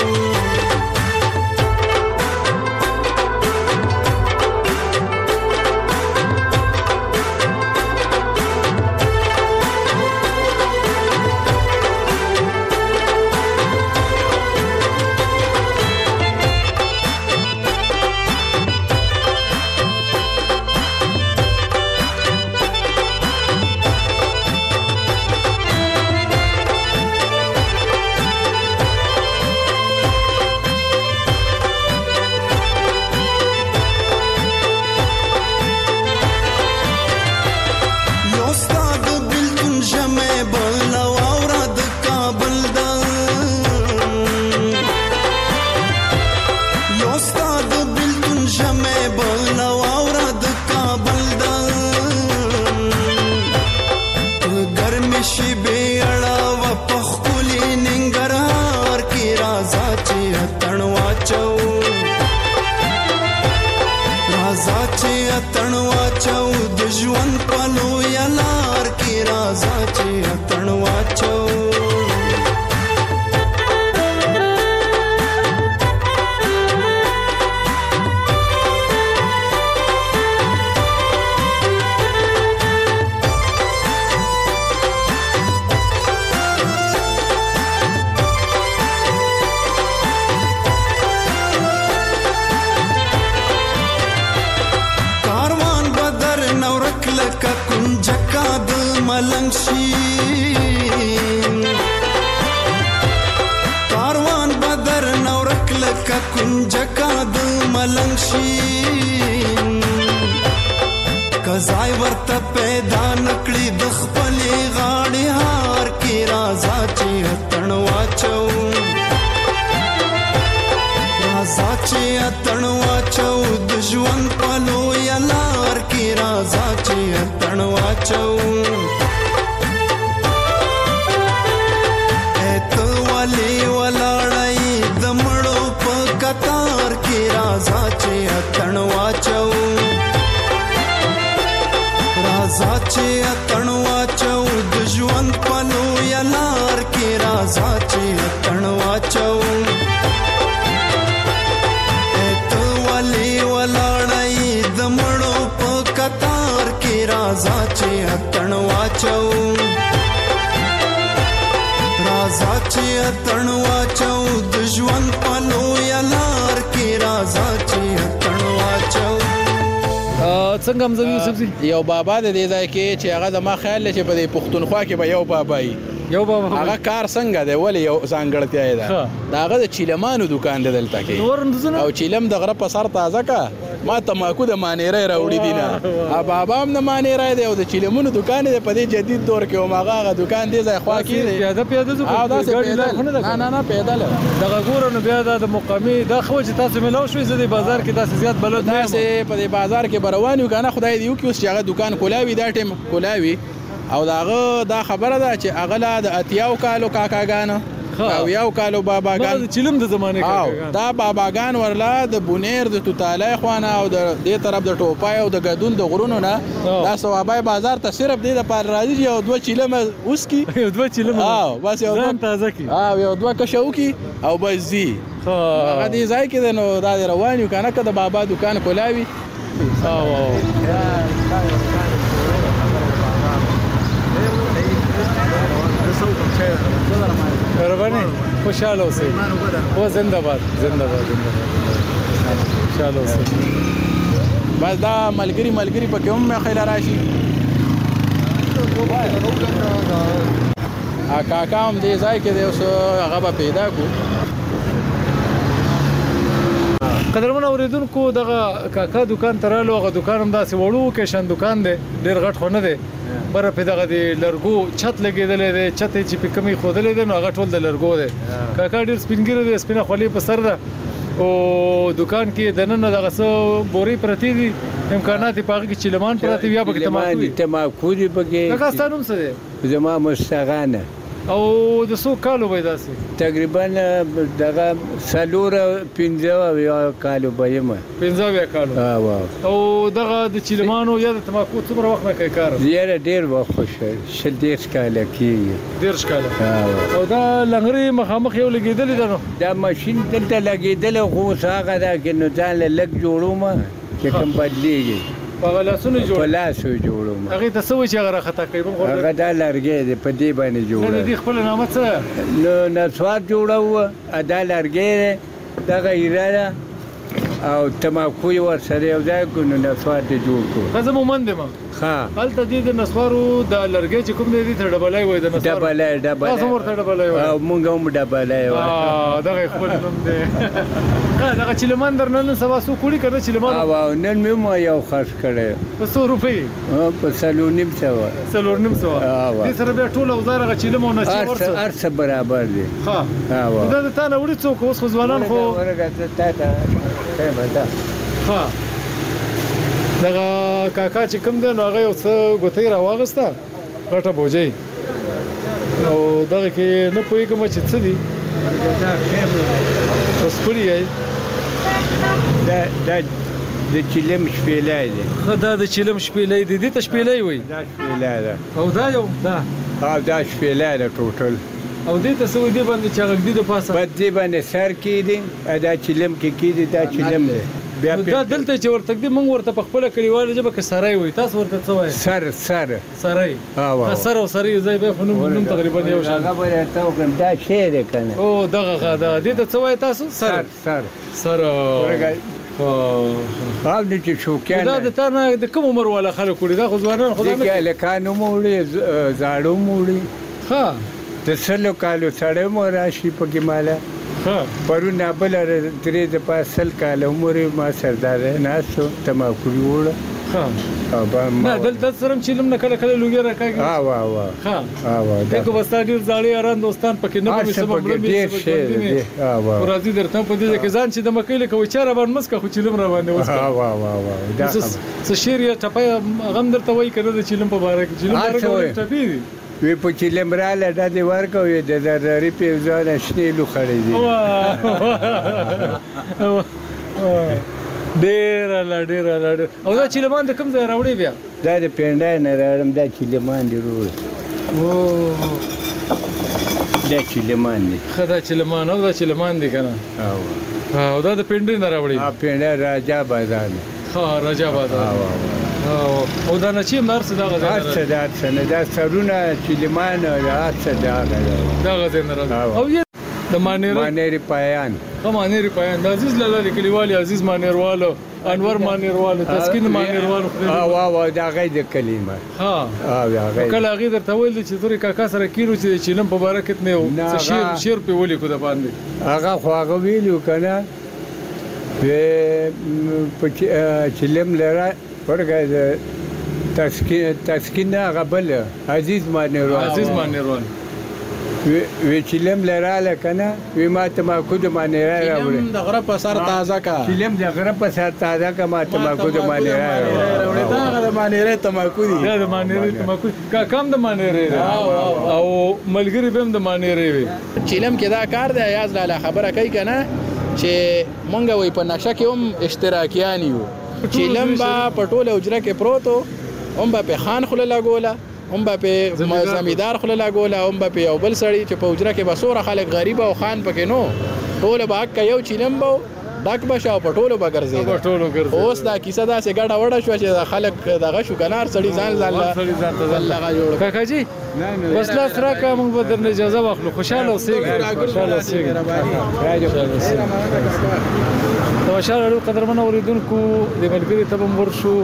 څنګه هم زمي سبزي یو بابا د دې ځای کې چې هغه د ما خیال چې په دې پښتونخوا کې به یو بابا وي یو بابا هغه کار څنګه دی ولې یو ځانګړتیا یې ده دا هغه د چیلمانو دکان دی دلته کې او چیلم د غره په سر تازه کا ما تماکو د مانیرای راوړي دي نه بابا هم د مانیرای دی او د چیلمونو دکان دی په دې جدید دور کې او هغه دکان دی ځای خوا کې دی پیاده پیاده ځو نه نه نه پیاده دغه ګورو نو بیا د مقامی دا خو چې تاسو ملاو شوي زه د بازار کې تاسو زیات بلد نه تاسو په دې بازار کې بروانیو کنه خدای دې وکي اوس چې هغه دکان کولاوي دا ټیم کولاوي او داغه دا خبره ده چې اغلا د اتیاو کالو کاکاګان او یو کالو باباګان دا چلم د زمانه کاکاګان دا باباګان ورلا د بونیر د توتالای خوانه او د دې طرف د ټوپای او د غدون د غرونو نه دا ثوابای بازار ته صرف دې د پار راځي او دوه چیلم اوس کی یو دوه چیلم او بس یو ځان تازه کی او یو دوه کشو کی او بس زی هغه دې ځای کې نو دا روانیو کنه کده بابا دکان کولاوي او مهرباني خوشاله اوسئ او زنده باد زنده باد خوشاله اوسئ بس دا ملګری ملګری پکې هم خیال راشي ا کاکا هم دې ځای کې دی اوس هغه به پیدا کو قدرمن اوریدونکو دغه کاکا دکان ترالو هغه دکان هم داسې وړو کې شان دکان دی ډیر غټ خو نه دی بره په دغه دی لرګو چت لګېدلې دی چت چې په کمی خودلې دی نو هغه ټول د لرګو دی کاکا ډیر سپینګری دی سپینه خولې په سر ده او دکان کې دننه دغه څو بوري پرتی دي امکانات په هغه کې چلمان پراتی بیا پکې تماکو دي تماکو دي پکې کاکا ستانوم څه دی زما مستغانه او د څو کالو وای داسې تقریبا دغه څلور پنځه یا کالو به یم پنځه یا کالو او دغه د چلمانو یا د تماکو څومره وخت نه کوي کار ډېر ډېر وخت خوشه شل دېرش کاله کېږي دېرش کاله او دا لنګرې مخامخ یو لګېدلې ده نو دا ماشین دلته لګېدلی خو اوس هغه ده که نو ځان له لږ جوړوم چې کوم بدلېږي په لاسونو جوړ په لاسو جوړوم هغې ته څه وایي چې هغه راخطا کوي هغه دا لرګی دی په دې باندې جوړه د دې خپله نامه څه نو نسوار جوړوه دا لرګی دی دغه ایره ده او تماکو یې ورسره یو ځای کړو نو نسوار دې جوړ کړو ښه زه مومند یم ښه هلته دې د نسوارو د لرګی چې کوم دی دې ته ډبلی وایي د نسوارو ډبلی ډبلی تاسو هم ورته ډبلی وایي او موږ هم ډبلی وایو دغه یې خپل نوم دی دغه چلمان در نن سبا څوک وړي که نه چلمان او نن مې هم یو خرڅ کړی په څو روپۍ په څلور نیم سوه څلور نیم سوه دې سره بیا ټول اوزار هغه چلم او نسي ورڅه هر څه برابر دي ښه دا د تا نه وړي څوک اوس خو ځوانان خو ښه دغه کاکا چې کوم دی نو هغه یو څه ګوتۍ راواغسته غټه بوجۍ او دغه کې نه پوهېږم چې څه دي اوس پړي یې دا د چلم شپېلی دی ښه دا د چلم شپېلی دی دې ته شپېلی وایي دا شپېلی ده او دا یو دا او دا شپېلی ده ټوټل او دې ته څه وایي دې باندې چې هغه ږدي د پاسه په دې باندې سر کېږدي دا چلم کې کېږدي دا چلم دی دا دلته چې ورته ږدي موږ ورته په خپله کلیواله ژبه کې سری وایي تاسو ورته څه وایي سر سر سری سر او سری یو ځای بیا خو نوم تقریبا یو شان هغه به درته وکړم دا شی دی که نه او دغه دغه دې ته څه وایي تاسو سر سر سر او دې چې شوقیان دا د تا نه د کوم عمر والا خلک وړي دا خو ځوانان خو دې کې هلکان هم وړي زاړه هم وړي ښه د سلو کالو سړی هم راشي پکې ماله پرون بله درې د پاس سل کاله عمر یې ما سرداری ناست و تماکو یې وړه نه دلته سره هم چیلم نه کله کله لوګي راکاږي او او ښه دغه به ستا ډېر زاړه یاران دوستان پکې نه به مې څه مبلغ ډېر شی دی خو راځي درته په دې کې ځان چې د مکۍ لکه وایي چا راباندې مه څکه خو چیلم راباندې وڅکه څه شعر یا ټپه غم درته وایي که نه د چیلم په باره کې چیلم باره کې ټپې دي وی په چیلم راله دا دې ورکوي د زرداري پیوزانه شنې لوخړې دي ډېره لا ډېره لا ډېره او دا چیلمان د کوم ځای راوړې بیا دا د پینډای نه راوړم دا چیلمان دي وروړه دا چیلمان دي ښه دا چیلمان او دا چیلمان دي که نه او دا د پینډۍ نه راوړې پینډای راجا بازار دی ښه راجا بازار او دا نچې هم هر څه دغه ځای هر څه د هر څه نه دا سرونه چیلمان هر څه دغه ځای نه راځي او د مانیري پایان ښه مانیري پایان د عزیز له لارې کلیوالي عزیز مانیروالو انور مانیروالو تسکین مانیروالو او او د هغې د کلمه ها کله هغې درته ویل چې زه کاکا سره کینو چې د چیلم په باره کې نه څه شعر شعر پرې ولیکو د باندې هغه خو هغه ویلو که نه په چیلم لره ورګه د تسکین هغه بل عزیز مانیروال عزیز مانیروال وی چیلم لراله که نه وی ما تماکو د مانیرا راوړې چیلم د غره په سر تازه کا چیلم د غره په سر تازه کا ما تماکو د مانیرا راوړې دا د مانیرې تماکو دي دا د مانیرې تماکو کاکام د مانیرې او ملګری به هم د مانیرې وي چیلم کې دا کار دی یاز لاله خبره کوي که نه چې مونږ وی په نشه کې هم اشتراکیان یو چیلم با په ټوله حجره کې پروت و هم به په خان خوله لګوله هم به په زمیندار خوله لګوله هم به په یو بل سړي چې په حجره کې به څومره خلک غریب او خان پکې نو ټوله به حق یو چیلم به ډک به شو په ټولو به ګرځېده اوس دا کیسه داسې ګډه وډه شوه چې خلک دغه شو که نه هر سړي ځان ځان لغه جوړ کاکاجي بس لاس راکړه موږ به درنه اجازه واخلو خوشحاله اوسېږئ خوشحاله اوسېږئ د خوشحاله اړیکو قدرمنو اورېدونکو د ملګري ته به هم ورشو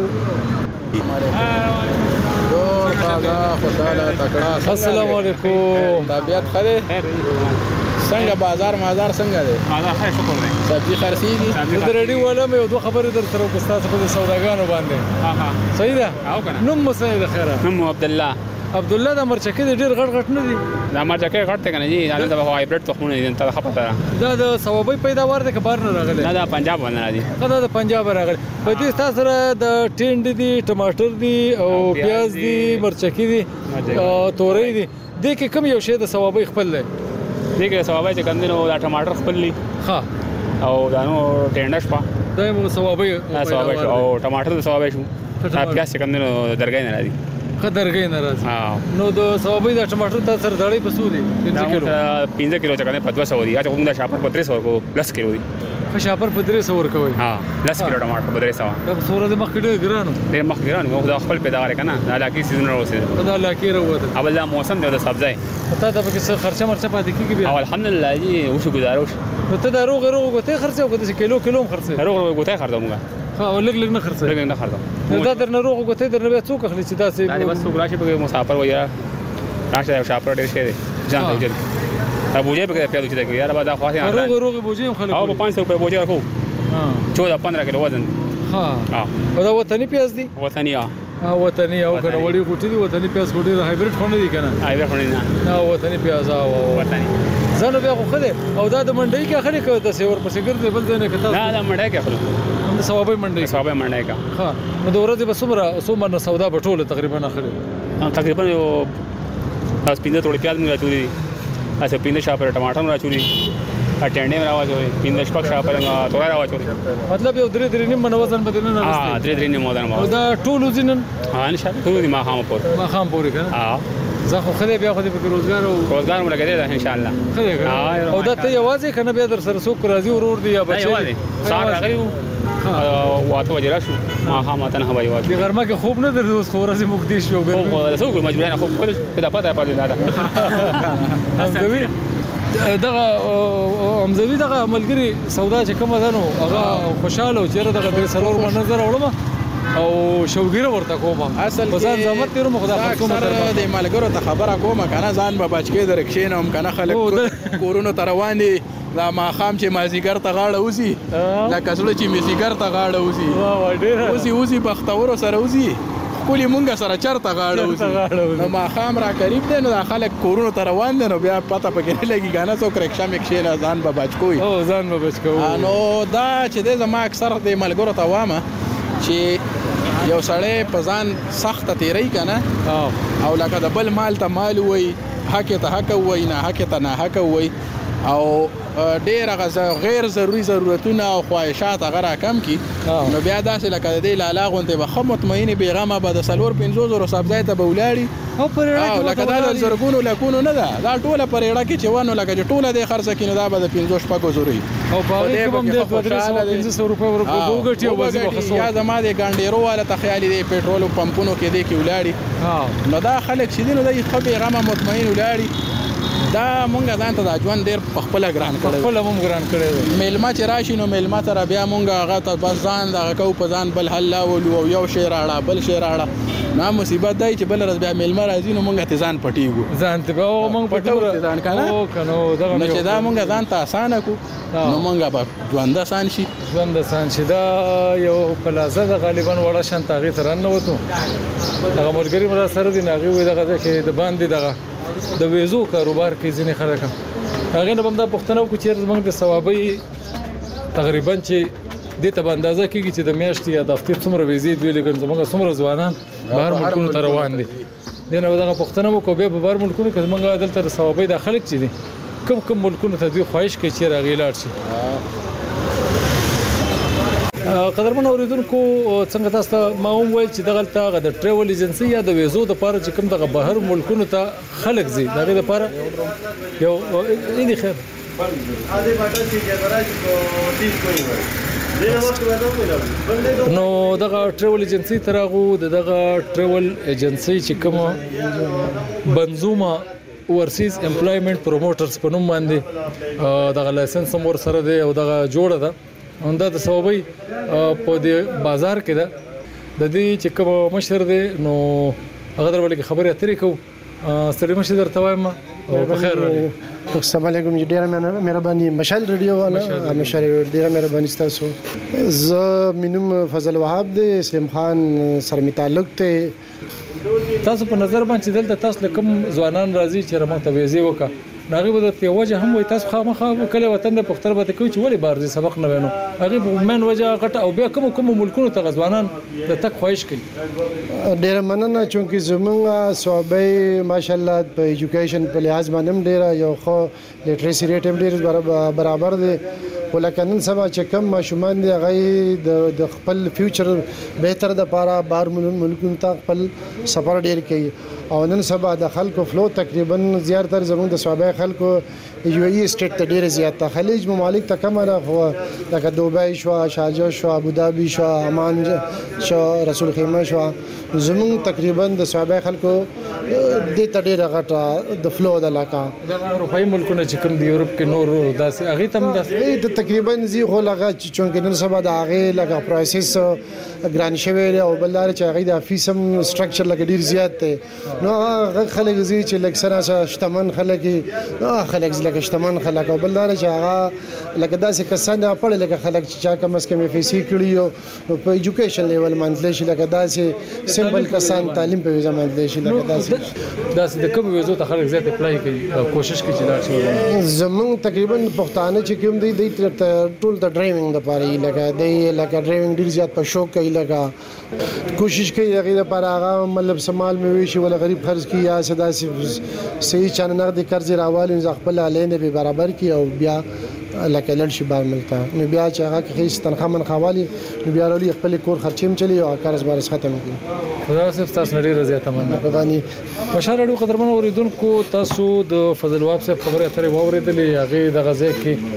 خوشحاله تکړه السلام علیکم طبیعت ښه دی څنګه بازار مازار څنګه دی؟ بازار ښه شکر دی. سبزي خرڅېږي؟ د ریډي والا مې یو دوه خبرې در سره وکړې ستاسو په سوداګانو باندې. صحیح ده؟ او که نه. نوم مو څه دی د خیره؟ نوم مو عبدالله. عبدالله دا مرچکې دي ډېر غټ غټ نه دي؟ دا مرچکې غټ دی که نه جي هلته به هایبریډ تخمونه دي ته ښه پته ده. دا د صوابۍ پیداوار دی که بهر نه راغلی؟ نه دا پنجاب باندې راځي. ښه دا د پنجاب راغلی. په دې ستا سره د ټینډې دي، ټماټر دي او پیاز دي، مرچکې دي، تورۍ دي. دې کې کوم یو شی د صوابۍ خپل دی؟ دې کې صوابۍ چې کوم دی نو دا ټماټر خپل دي. ښه. او دا نو ټینډه شوه. دا یې صوابۍ صوابۍ شو او ټماټر د صوابۍ شو. دا پیاز چې کوم دی نو درګۍ نه راځي. ښه درګۍ نه راځي. نو د صوابۍ د ټماټر تا سره دړۍ په څو دي؟ پنځه کیلو. پنځه کیلو چې کوم دی په دوه سوه دي. یا چې کوم دا شاپر په درې سوه کو لس کیلو دي. ښه شاپر په درې سوه ورکوئ؟ ها لس کیلو ټماټر په درې سوه. دا په څو ورځې مخکې ډېر ګران و. ډېر مخکې ګران و. دا خپل پیداوار یې که نه دا علاقې سیزن راوسېده. دا علاقې راووتل. اول دا موسم دی او د سبزی. تا ته پکې څه خرچه مرچه پاتې کېږي بیا؟ او الحمدلله جي وشو ګزاره وشو. نو ته دا روغې روغې ګوتې خرڅوې او که داسې کیلو کیلو هم خرڅوې؟ روغې روغې ګوتې خرڅوم موږ. ښه او لږ لږ نه خرڅوې؟ لږ لږ نه خرڅوم. دا درنه روغې ګوتې درنه بیا څوک اخلي چې داسې؟ دا بس څوک راشي پکې مسافر وایي یاره راشه یو شاپر ډېر ښه دی ځان ته وجل دا بوجۍ پکې پیاز وچېده کوي یاره به دا خواښې روغې روغې بوجۍ هم خلک او په پنځ سوه روپۍ بوجۍ ورکوو. چودہ پندرہ کیلو وزن. ها او دا وطني پیاز دي؟ وطني ها وطني او کنه وړي غوټي دي. وطني پیاز خو ډېر هایبریډ خو نه دي که نه؟ هایبریډ خو نه دي. نه وطني پیاز او وطني ځانو بیا خو ښه دی. او دا د منډۍ کې اخلي که داسې ورپسې ګرځې بل ځای نه که تاسو؟ نه دا منډۍ کې اخلو. د صوابۍ منډۍ؟ صوابۍ منډۍ کا. ښه نو د ورځې به څومره څومره سودا به ټوله تقریبا اخلي؟ تقریبا یو پنځه توړې پیاز مې راچولي دي. هسې پنځه شاپر ټماټر مې راچولي دي. ټینډې مې راواچولې. پنځه شپږ شاپر تورۍ راواچولې. مطلب یو درې درې نیم من وزن به دې نن اخیستی؟ ها درې درې نیم وزن به. او دا ټول وځي نن؟ ها انشاءالله ټول وځي ماښام پورې. ماښام پورې که نه؟ ها زه خو ښه دی بیا خو دې پکې روزګار او روزګار مو لګېدی ده انشاءالله. ښه دی که نه؟ او دا ته یوازې که نه بیا در سره څوک راځي ورور دی یا بچی؟ نه یوازې سهار راغلي وو او اته بجې راشو ماښام اته نهه بجې واچو. د غرمه کې خوب نه درځي اوس خو ورځې موږ دې شو. خوب خو څه وکړو مجبوریانه خوب کولی چې دا پته یې پاتې ده. حمزوي دغه حمزوي دغه ملګري سودا چې کومه ده نو هغه خوشحاله و چېرې دغه درې څلور منه زره وړمه او شوګیره ورته کومه. اصل کې ځان زحمت تېروم خو دا اکثر د ملګرو ته خبره کومه که نه ځان به بچ کېدر کښېنم که نه خلک کورونو ته روان دي. دا ماښام چې مازدیګر ته غاړه وځي لکه زړه چې مازدیګر ته غاړه وځي وځي وځي بختورو سره وځي ښکلي مونږ سره چرته غاړه وځي. نو ماښام را قریب دی نو دا خلک کورونو ته روان دي نو بیا پته پکې نه لګي که نه څوک رکشه مې کښېنه ځان به بچ کوي. ځان به بچ کوو. نو دا چې دی زما اکثر د ملګرو ته وامه چې یو سړی په ځان سخته تېروي که نه او لکه د بل مال ته مال ووایي حق ته حق ووایي نه حق ته ناحق ووایي او ډېر هغه غیر ضروري ضرورتونه او خواهشات هغه راکم کړي نو بیا داسې لکه د دې لالا غوندې به ښه مطمئنې بېغمه به د څلور پنځو زرو سبزی ته به ولاړي. لکه دا د زرګونو لکونو نه ده دا ټوله په ریړه کې چې ونه لکه چې ټوله دې خرڅه کړي نو دا به د پنځو شپږو زرو وي. او په هغې کې به هم دې دوه درې سوه پنځه سوه روپۍ وګټي او وځي به ښه څه. یا زما د ګانډېرو والا ته خیالي دی پېټرولو پمپونو کې دې کې ولاړي نو دا خلک چې دي نو دا یې ښه بېغمه مطمئن ولاړي. دا مونږ ځان ته دا ژوند ډېر په خپله ګران کړی دی. خپله هم ګران کړی دی. میلمه چې راشي نو میلمه سره بیا مونږ هغه ته بس ځان دغه کوو په ځان بل حل لاولو او یو شی راړه بل شی راړه. نو مصیبت دی چې بله ورځ بیا میلمه راځي نو مونږ ته ځان پټېږو. ځان ته به مونږ پټو ځان که نه نو چې دا مونږ ځان ته اسانه کړو نو مونږ به ژوند اسان شي. ژوند اسان شي. دا یو پلازه ده غالبا وړه شانته هغې ته راننوتو. دغه ملګري مې را سره دي نو هغې وایي دغه ځای کې د باندې دغه د ویزو کاروبار کې ځینې خلک هغې نه به هم دا پوښتنه وکړو چېرې زموږ د ثوابۍ تقریبا چې دې ته به اندازه کېږي چې د میاشتې یا د هفتې څومره ویزې دوی لګن زموږ څومره ځوانان بهر ملکونو ته روان دي. دې نه به دغه پوښتنه وکړو بیا په بهر ملکونو کې زموږ دلته د ثوابۍ دا خلک چې دي کوم کوم ملکونو ته دوی خواهش کوي چېرې هغې لاړ شي. قدرمن اوریدونکو څنګه تاسو ته ما هم ویل چې دغلته هغه د ټریول ایجنسي یا د ویزو دپاره چې کوم دغه بهر ملکونو ته خلک ځي د هغې دپاره یو عیدي خیر نو دغه ټریول ایجنسي ته راغو. د دغه ټریول ایجنسي چې کومه بنزومه اوورسیز امپلایمنټ پروموټرز په نوم باندې دغه لایسنس هم ورسره دی او دغه جوړه ده. دا د ثوابۍ په دې بازار کې ده. د دې چې کوم مشر دی نو هغه در ولې خبرې اترې کوو. ستړي مشه درته وایم او په خیر راغلی. السلام علیکم. ډیره مهرباني مشال ریډیو والا مشال ډیره مهرباني تاسو. زه مینم فضل وهاب دی، اسلام خان سره می تعلق ته. تاسو په نظر باندې دلته تاسو کوم ځوانان راځي چې رمه ته ویزه وکړه ناغي به د وجه هم وي تاسو خامخا کله وطن د پختر به کوي چې ولی بارځي سبق نه وینو هغه په من وجه غټ او بیا کوم کوم ملکونو ته غزوانان د تک خواهش کوي. ډیره مننه چونکې زمونږ صوبې ماشاءالله په ایجوکیشن په لحاظ باندې ډیره یو خو لیټریسي ریټ هم ډیر برابر دی، ولکه نن سبا چې کم ماشومان دي هغه د خپل فیوچر بهتر د لپاره بهر ملکونو ته خپل سفر ډیر کوي او نن سبا د خلکو فلو تقریبا زیاتره زموږ د صوبې خلکو یو ای سټیټ ته ډیر زیات خلیج ممالک ته کم نه خو لکه دوبۍ شو، شارجه شو، ابوظبي شو، عمان شو، رسول خیمه شو، زموږ تقریبا د صوبې خلکو د ته ډیر غټه د فلو د علاقه د اروپאי ملکونو چې کوم د یورپ کې نور داسې هغه تم داسې د تقریبا زی خو لغه چې نن سبا د هغه لغه پروسس ګران شوی او بلاره چې هغه د افیسم سټرکچر لګ ډیر زیات دی نو هغه خلک زی چې لکه سره شتمن خلک نو خلک لکه شتمن خلک او بلاره چې هغه لکه داسې کسان نه پړ لکه خلک چې کم اس کم فیسي کړی او په ایجوکیشن لیول منځل شي لکه داسې سمبل کسان تعلیم په وجه منځل شي لکه داسې داسې د کوم ویزو ته خلک زیات اپلای کوي کوشش کوي چې لاړ شي. زمونږ تقریبا پښتانه چې کوم دی د ټول د ډرایوینګ لپاره لکه د لکه ډرایوینګ ډیر زیات په شوق کوي لکه کوشش کوي هغه لپاره هغه مطلب سمال مې وی شي ولا غریب خرج کی یا سدا صحیح چانه نقد قرض راوال ځ خپل علینه به برابر کی او بیا لکه لړ شي بار ملتا نو بیا چې هغه کې تنخواه من خوالي نو بیا لري خپل کور خرچیم چلی او قرض بارس ختم کی. خدا صاحب تاسو ډیره زیاته مننه غنی بشار اړو قدرمن اوریدونکو تاسو د فضل وهاب صاحب خبره اترې واوریدلې هغه د غزه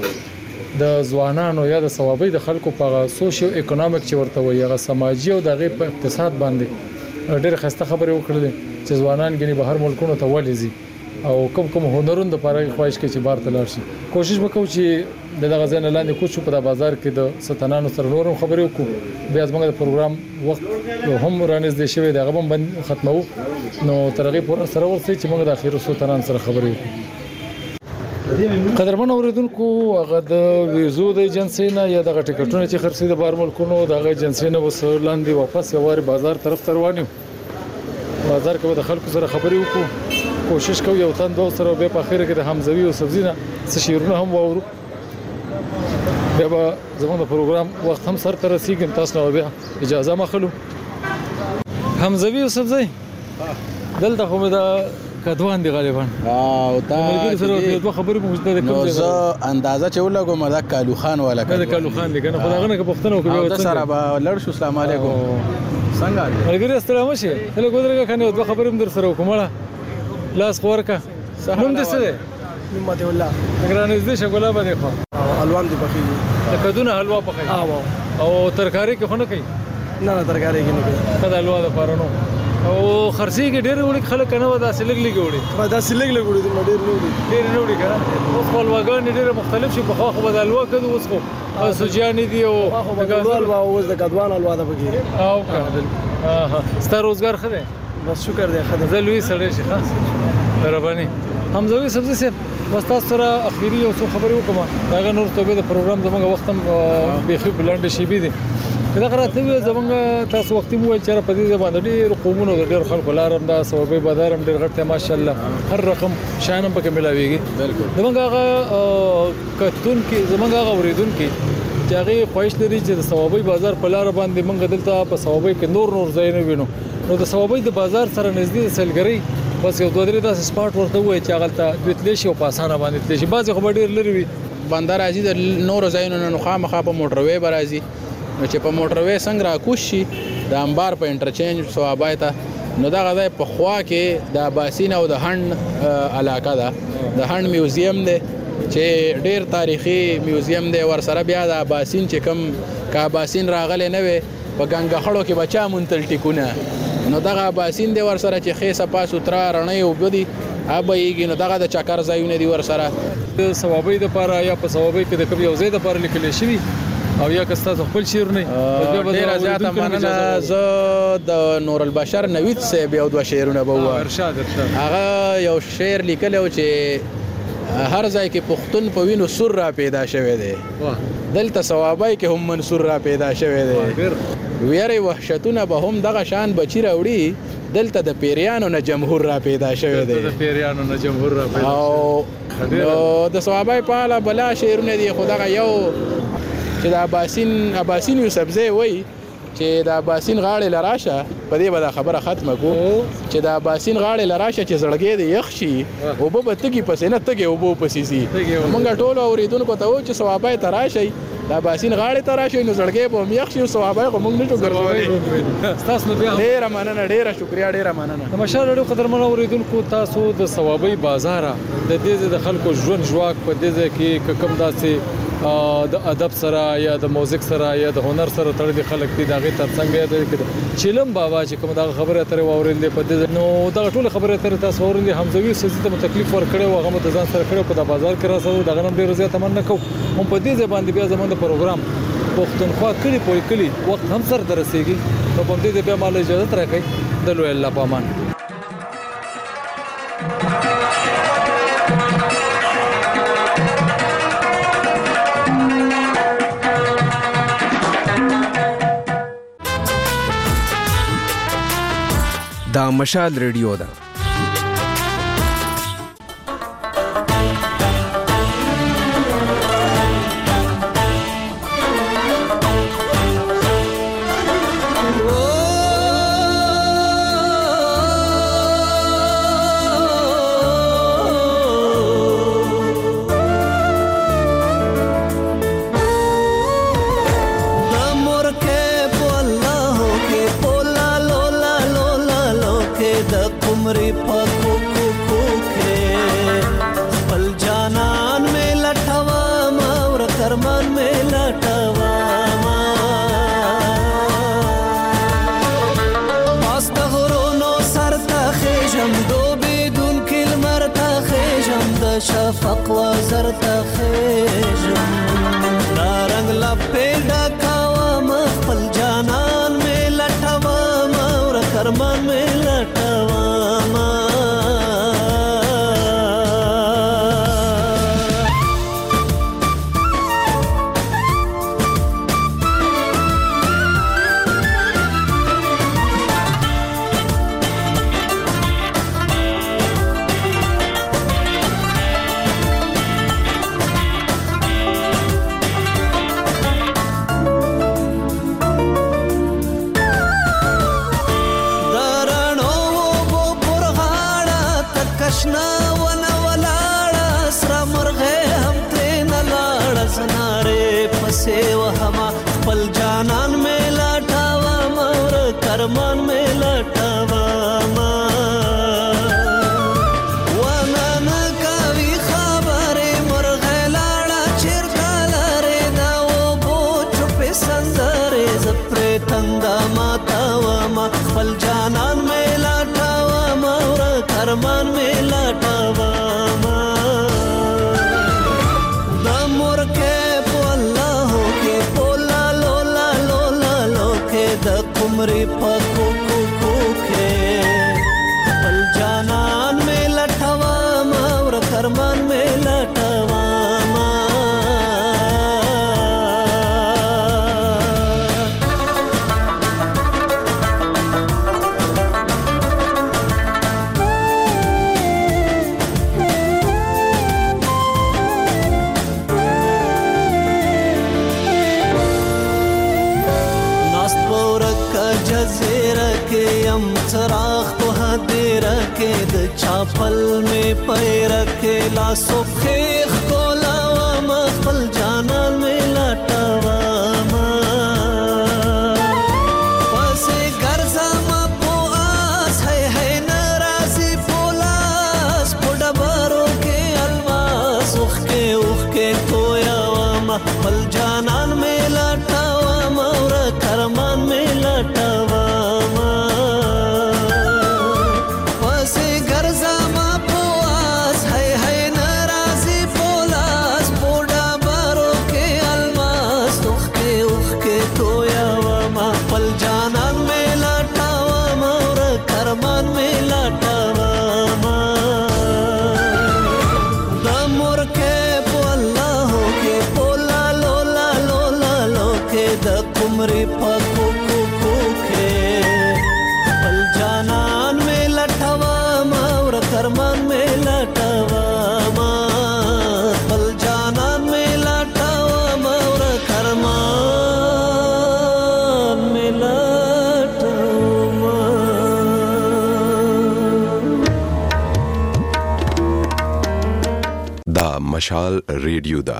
کې د ځوانانو یا د ثوابي د خلکو په سوشیو اکونومیک چې ورته وي هغه سماجی او د غیب په اقتصاد باندې ډیره خسته خبره وکړه چې ځوانان غني بهر ملکونو ته ولېزي او کوم کوم هنرونه د پاره خواهش کوي چې بار ته لاړ شي. کوشش وکړو چې د غزا نه لاندې کوڅو په بازار کې د ستنانو سره نورم خبرې وکړو بیا زموږ د پروګرام وخت هم رانږدې شوی دی هغه هم ختمو نو ترغه پر سره ورسې چې موږ د اخیرو ستنان سره خبرې وکړو. قدرمن اوریدونکو هغه د ویزو د ایجنسی نه یا د ټیکټونو چې خرڅې د بار ملکونو د ایجنسی نه وسلاندې واپس یواري بازار طرف ته روانیو بازار کې د خلکو سره خبرې وکړو کوشش کوي یو تن دوه سره به په اخر کې د حمزوي او سبزی نه څه شیرونه هم وورو بیا به زموږ د پروګرام وخت هم سر ته رسیږي تاسو نو بیا اجازه مخلو حمزوي او سبزی دلته خو دا کدوان دی غالبا او تا سره دوه خبرې موجوده ده کوم زه اندازه چې ولګم دا کالو خان والا دا کالو خان دی کنه خدای غنه پښتنو کوي او سره به لړ شو. السلام علیکم څنګه ملګری السلام شه هله ګودرګه کنه دوه خبرې هم در سره وکمړه لاس خورکا نوم دې څه دی؟ نوم ماته الله ګرانې دې شګولا باندې خو حلوام دې پخې د کدونه حلوا پخې او ترکاری کې خو نه کوي نه نه ترکاری کې نه کوي کدا حلوا د پارونو او خرسي کې ډېر وړي خلک کنه ودا سلګ لګي وړي ما دا سلګ لګ وړي ډېر نه وړي ډېر نه وړي کنه اوس خپل واګان ډېر مختلف شي په خو خو د حلوا کدو اوس خو او سوجيان دي او د کډوال با اوس د کډوان حلوا ده پکې او کنه ها ستاسو روزګار خره بس شکر دی خدای زلوي سره شي خاص رباني حمزوي سبزی صاحب واسطه سره اخیری او څو خبرې وکم دا نور توګه د پروګرام زموږ وخت هم بيخي بلند شي بي دي دا غراته زموږ تاسو وخت مو چې په دې باندې ډېر قومونو ډېر خلکو لارم دا سبب بازار هم ډېر غټه ماشاءالله هر رقم شانم پکې ملاويږي بالکل زموږ هغه کتون کې زموږ هغه اوریدون کې چې هغه خواهش لري چې د ثوابي بازار په لار باندې موږ دلته په ثوابي کې نور نور ځای نه وینو نو د ثوابي د بازار سره نږدې سلګري بس یو دوه درې داسې سپاټ ورته وای چې هغه ته د تلې شي او په اسانه باندې تلې شي بعضې خو ډېر لري وي بندر راځي د نورو ځایونو نه خامخا په موټروي به راځي نو چې په موټروي څنګه راکوش شي د انبار په انټرچینج صوابای ته نو دا غځای په خوا کې د باسین او د هند علاقه ده د هند میوزیم دی چې ډېر تاریخي میوزیم دی ورسره بیا د باسین چې کم کا باسین راغلی نه وي په ګنګه خړو کې بچا مونتل ټیکونه نو دغه باسین دی ورسره چې خېسه پاسو تر رڼې او بدی ابا یې نو دغه د چکر ځایونه دی ورسره د ثوابي د پاره یا په ثوابي کې د کوم یو ځای د پاره لیکل شوی او یا که ستاسو خپل شعر نه ډېره زیاته مننه. زه د نور البشر نوید صاحب یو دوه شعرونه به ووایم. ارشاد ارشاد. هغه یو شعر لیکلی و چې هر ځای کې پښتون په وینو سور را پیدا شوی دی، دلته صوابی کې هم منصور را پیدا شوی دی. ویرې وحشتونه به هم دغه شان بچي راوړي، دلته د پیریانو نه جمهور را پیدا شوی دی. د پیریانو نه جمهور را پیدا او د صوابی په اړه بلا شعرونه دي، خو دغه یو چې د اباسین اباسین یوسفزی وایي چې د اباسین غاړې لراشه، په دې به دا خبره ختمه کو چې د اباسین غاړې لراشه چې زړګی د یخ شي اوبه به تږي پسې نه تږي اوبه پسې ځي. موږ ټولو اورېدونکو ته وایو چې صوابی ته راشئ، د اباسین غاړې ته راشئ نو زړګی به هم یخ شي او صوابی خو موږ نشو ګرځولی. ستاسو نه بیا ډېره مننه، ډېره شکریا، ډېره مننه. د مشال راډیو قدرمنو اورېدونکو، تاسو د صوابی بازاره د دې ځای د خلکو ژوند ژواک په دې ځای کې که کوم داسې د ادب سره یا د موزیک سره یا د هنر سره تړلي خلک دي، د هغې ترڅنګ بیا د چیلم بابا چې کوم دغه خبرې اترې واورېدلې په دې نو دغه ټولې خبرې اترې تاسو اورېدلې. حمزوي سیاسي ته مو تکلیف ورکړی و، هغه مو د ځان سره کړی په د بازار کې راسو، دغه نه ډېره زیاته مننه کوو. هم په دې ځای باندې بیا زموږ د پروګرام پښتونخوا کلي پوی کلي وخت هم سر ته رسېږي، نو په دې ځای بیا ماله اجازت راکړئ. د لوی الله په امان. دا مشال ریډیو ده. شفق وزر تخیجم نارنگ لپی ڈکاوام خپل جانان میں لٹوام اور کرمان میں لٹوام. خپل جانان میں لټاوم اور کرمان میں لټاوم. ونن کوي خبره مرغه لاړه چیرته لري دا و بو چپ سندره زپر تندا ماتاوم. خپل جانان میں لټاوم اور کرمان میں لټاوم. د مرکه د قمرې په کوکو کوکې خپل جانان مې لټوم اور کرمان مې لټوم. یم چراغ په هدیره کې د چاپل مې پیر کې لاسو خېخ کولاوم خپل جانان مې لټوم. پسې ګرځم په آس هی هی ناراضي پولاس په ډبرو کې الماس اوښ کې اوښ کې تویوم. خپل جانان مې لټوم اور کرمان مې لټوم. پسې ګرځم په آس هی هی ناراضي پولاس د قمرې په کوکو کوکې خپل جانان مې لټوم ور کرمان مې لټوم خپل جانان مې لټوم ور کرمان مې لټوم. دا مشال ریډیو دا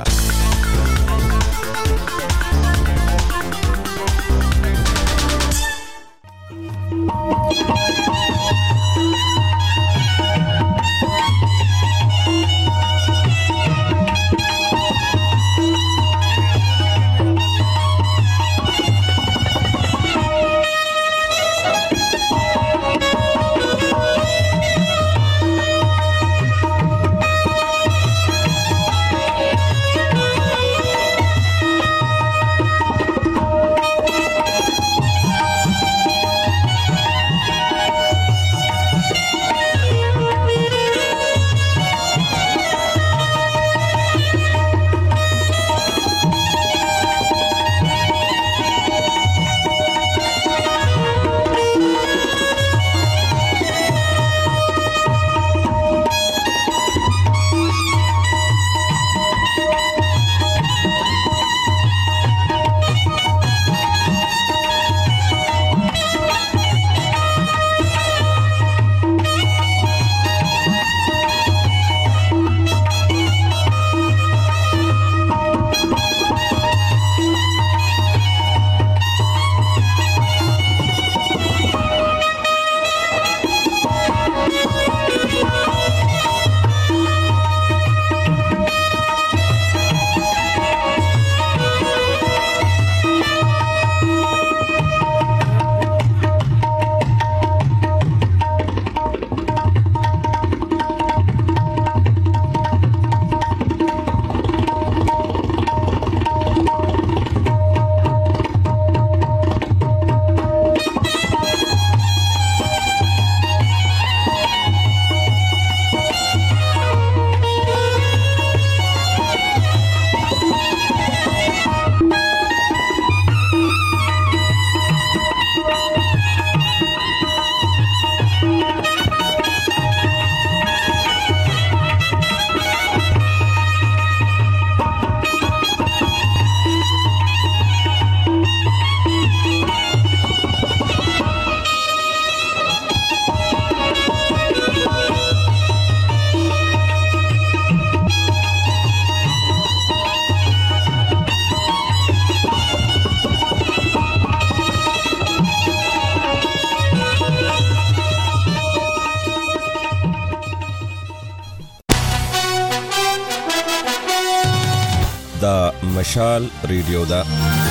مشال ریډیو دا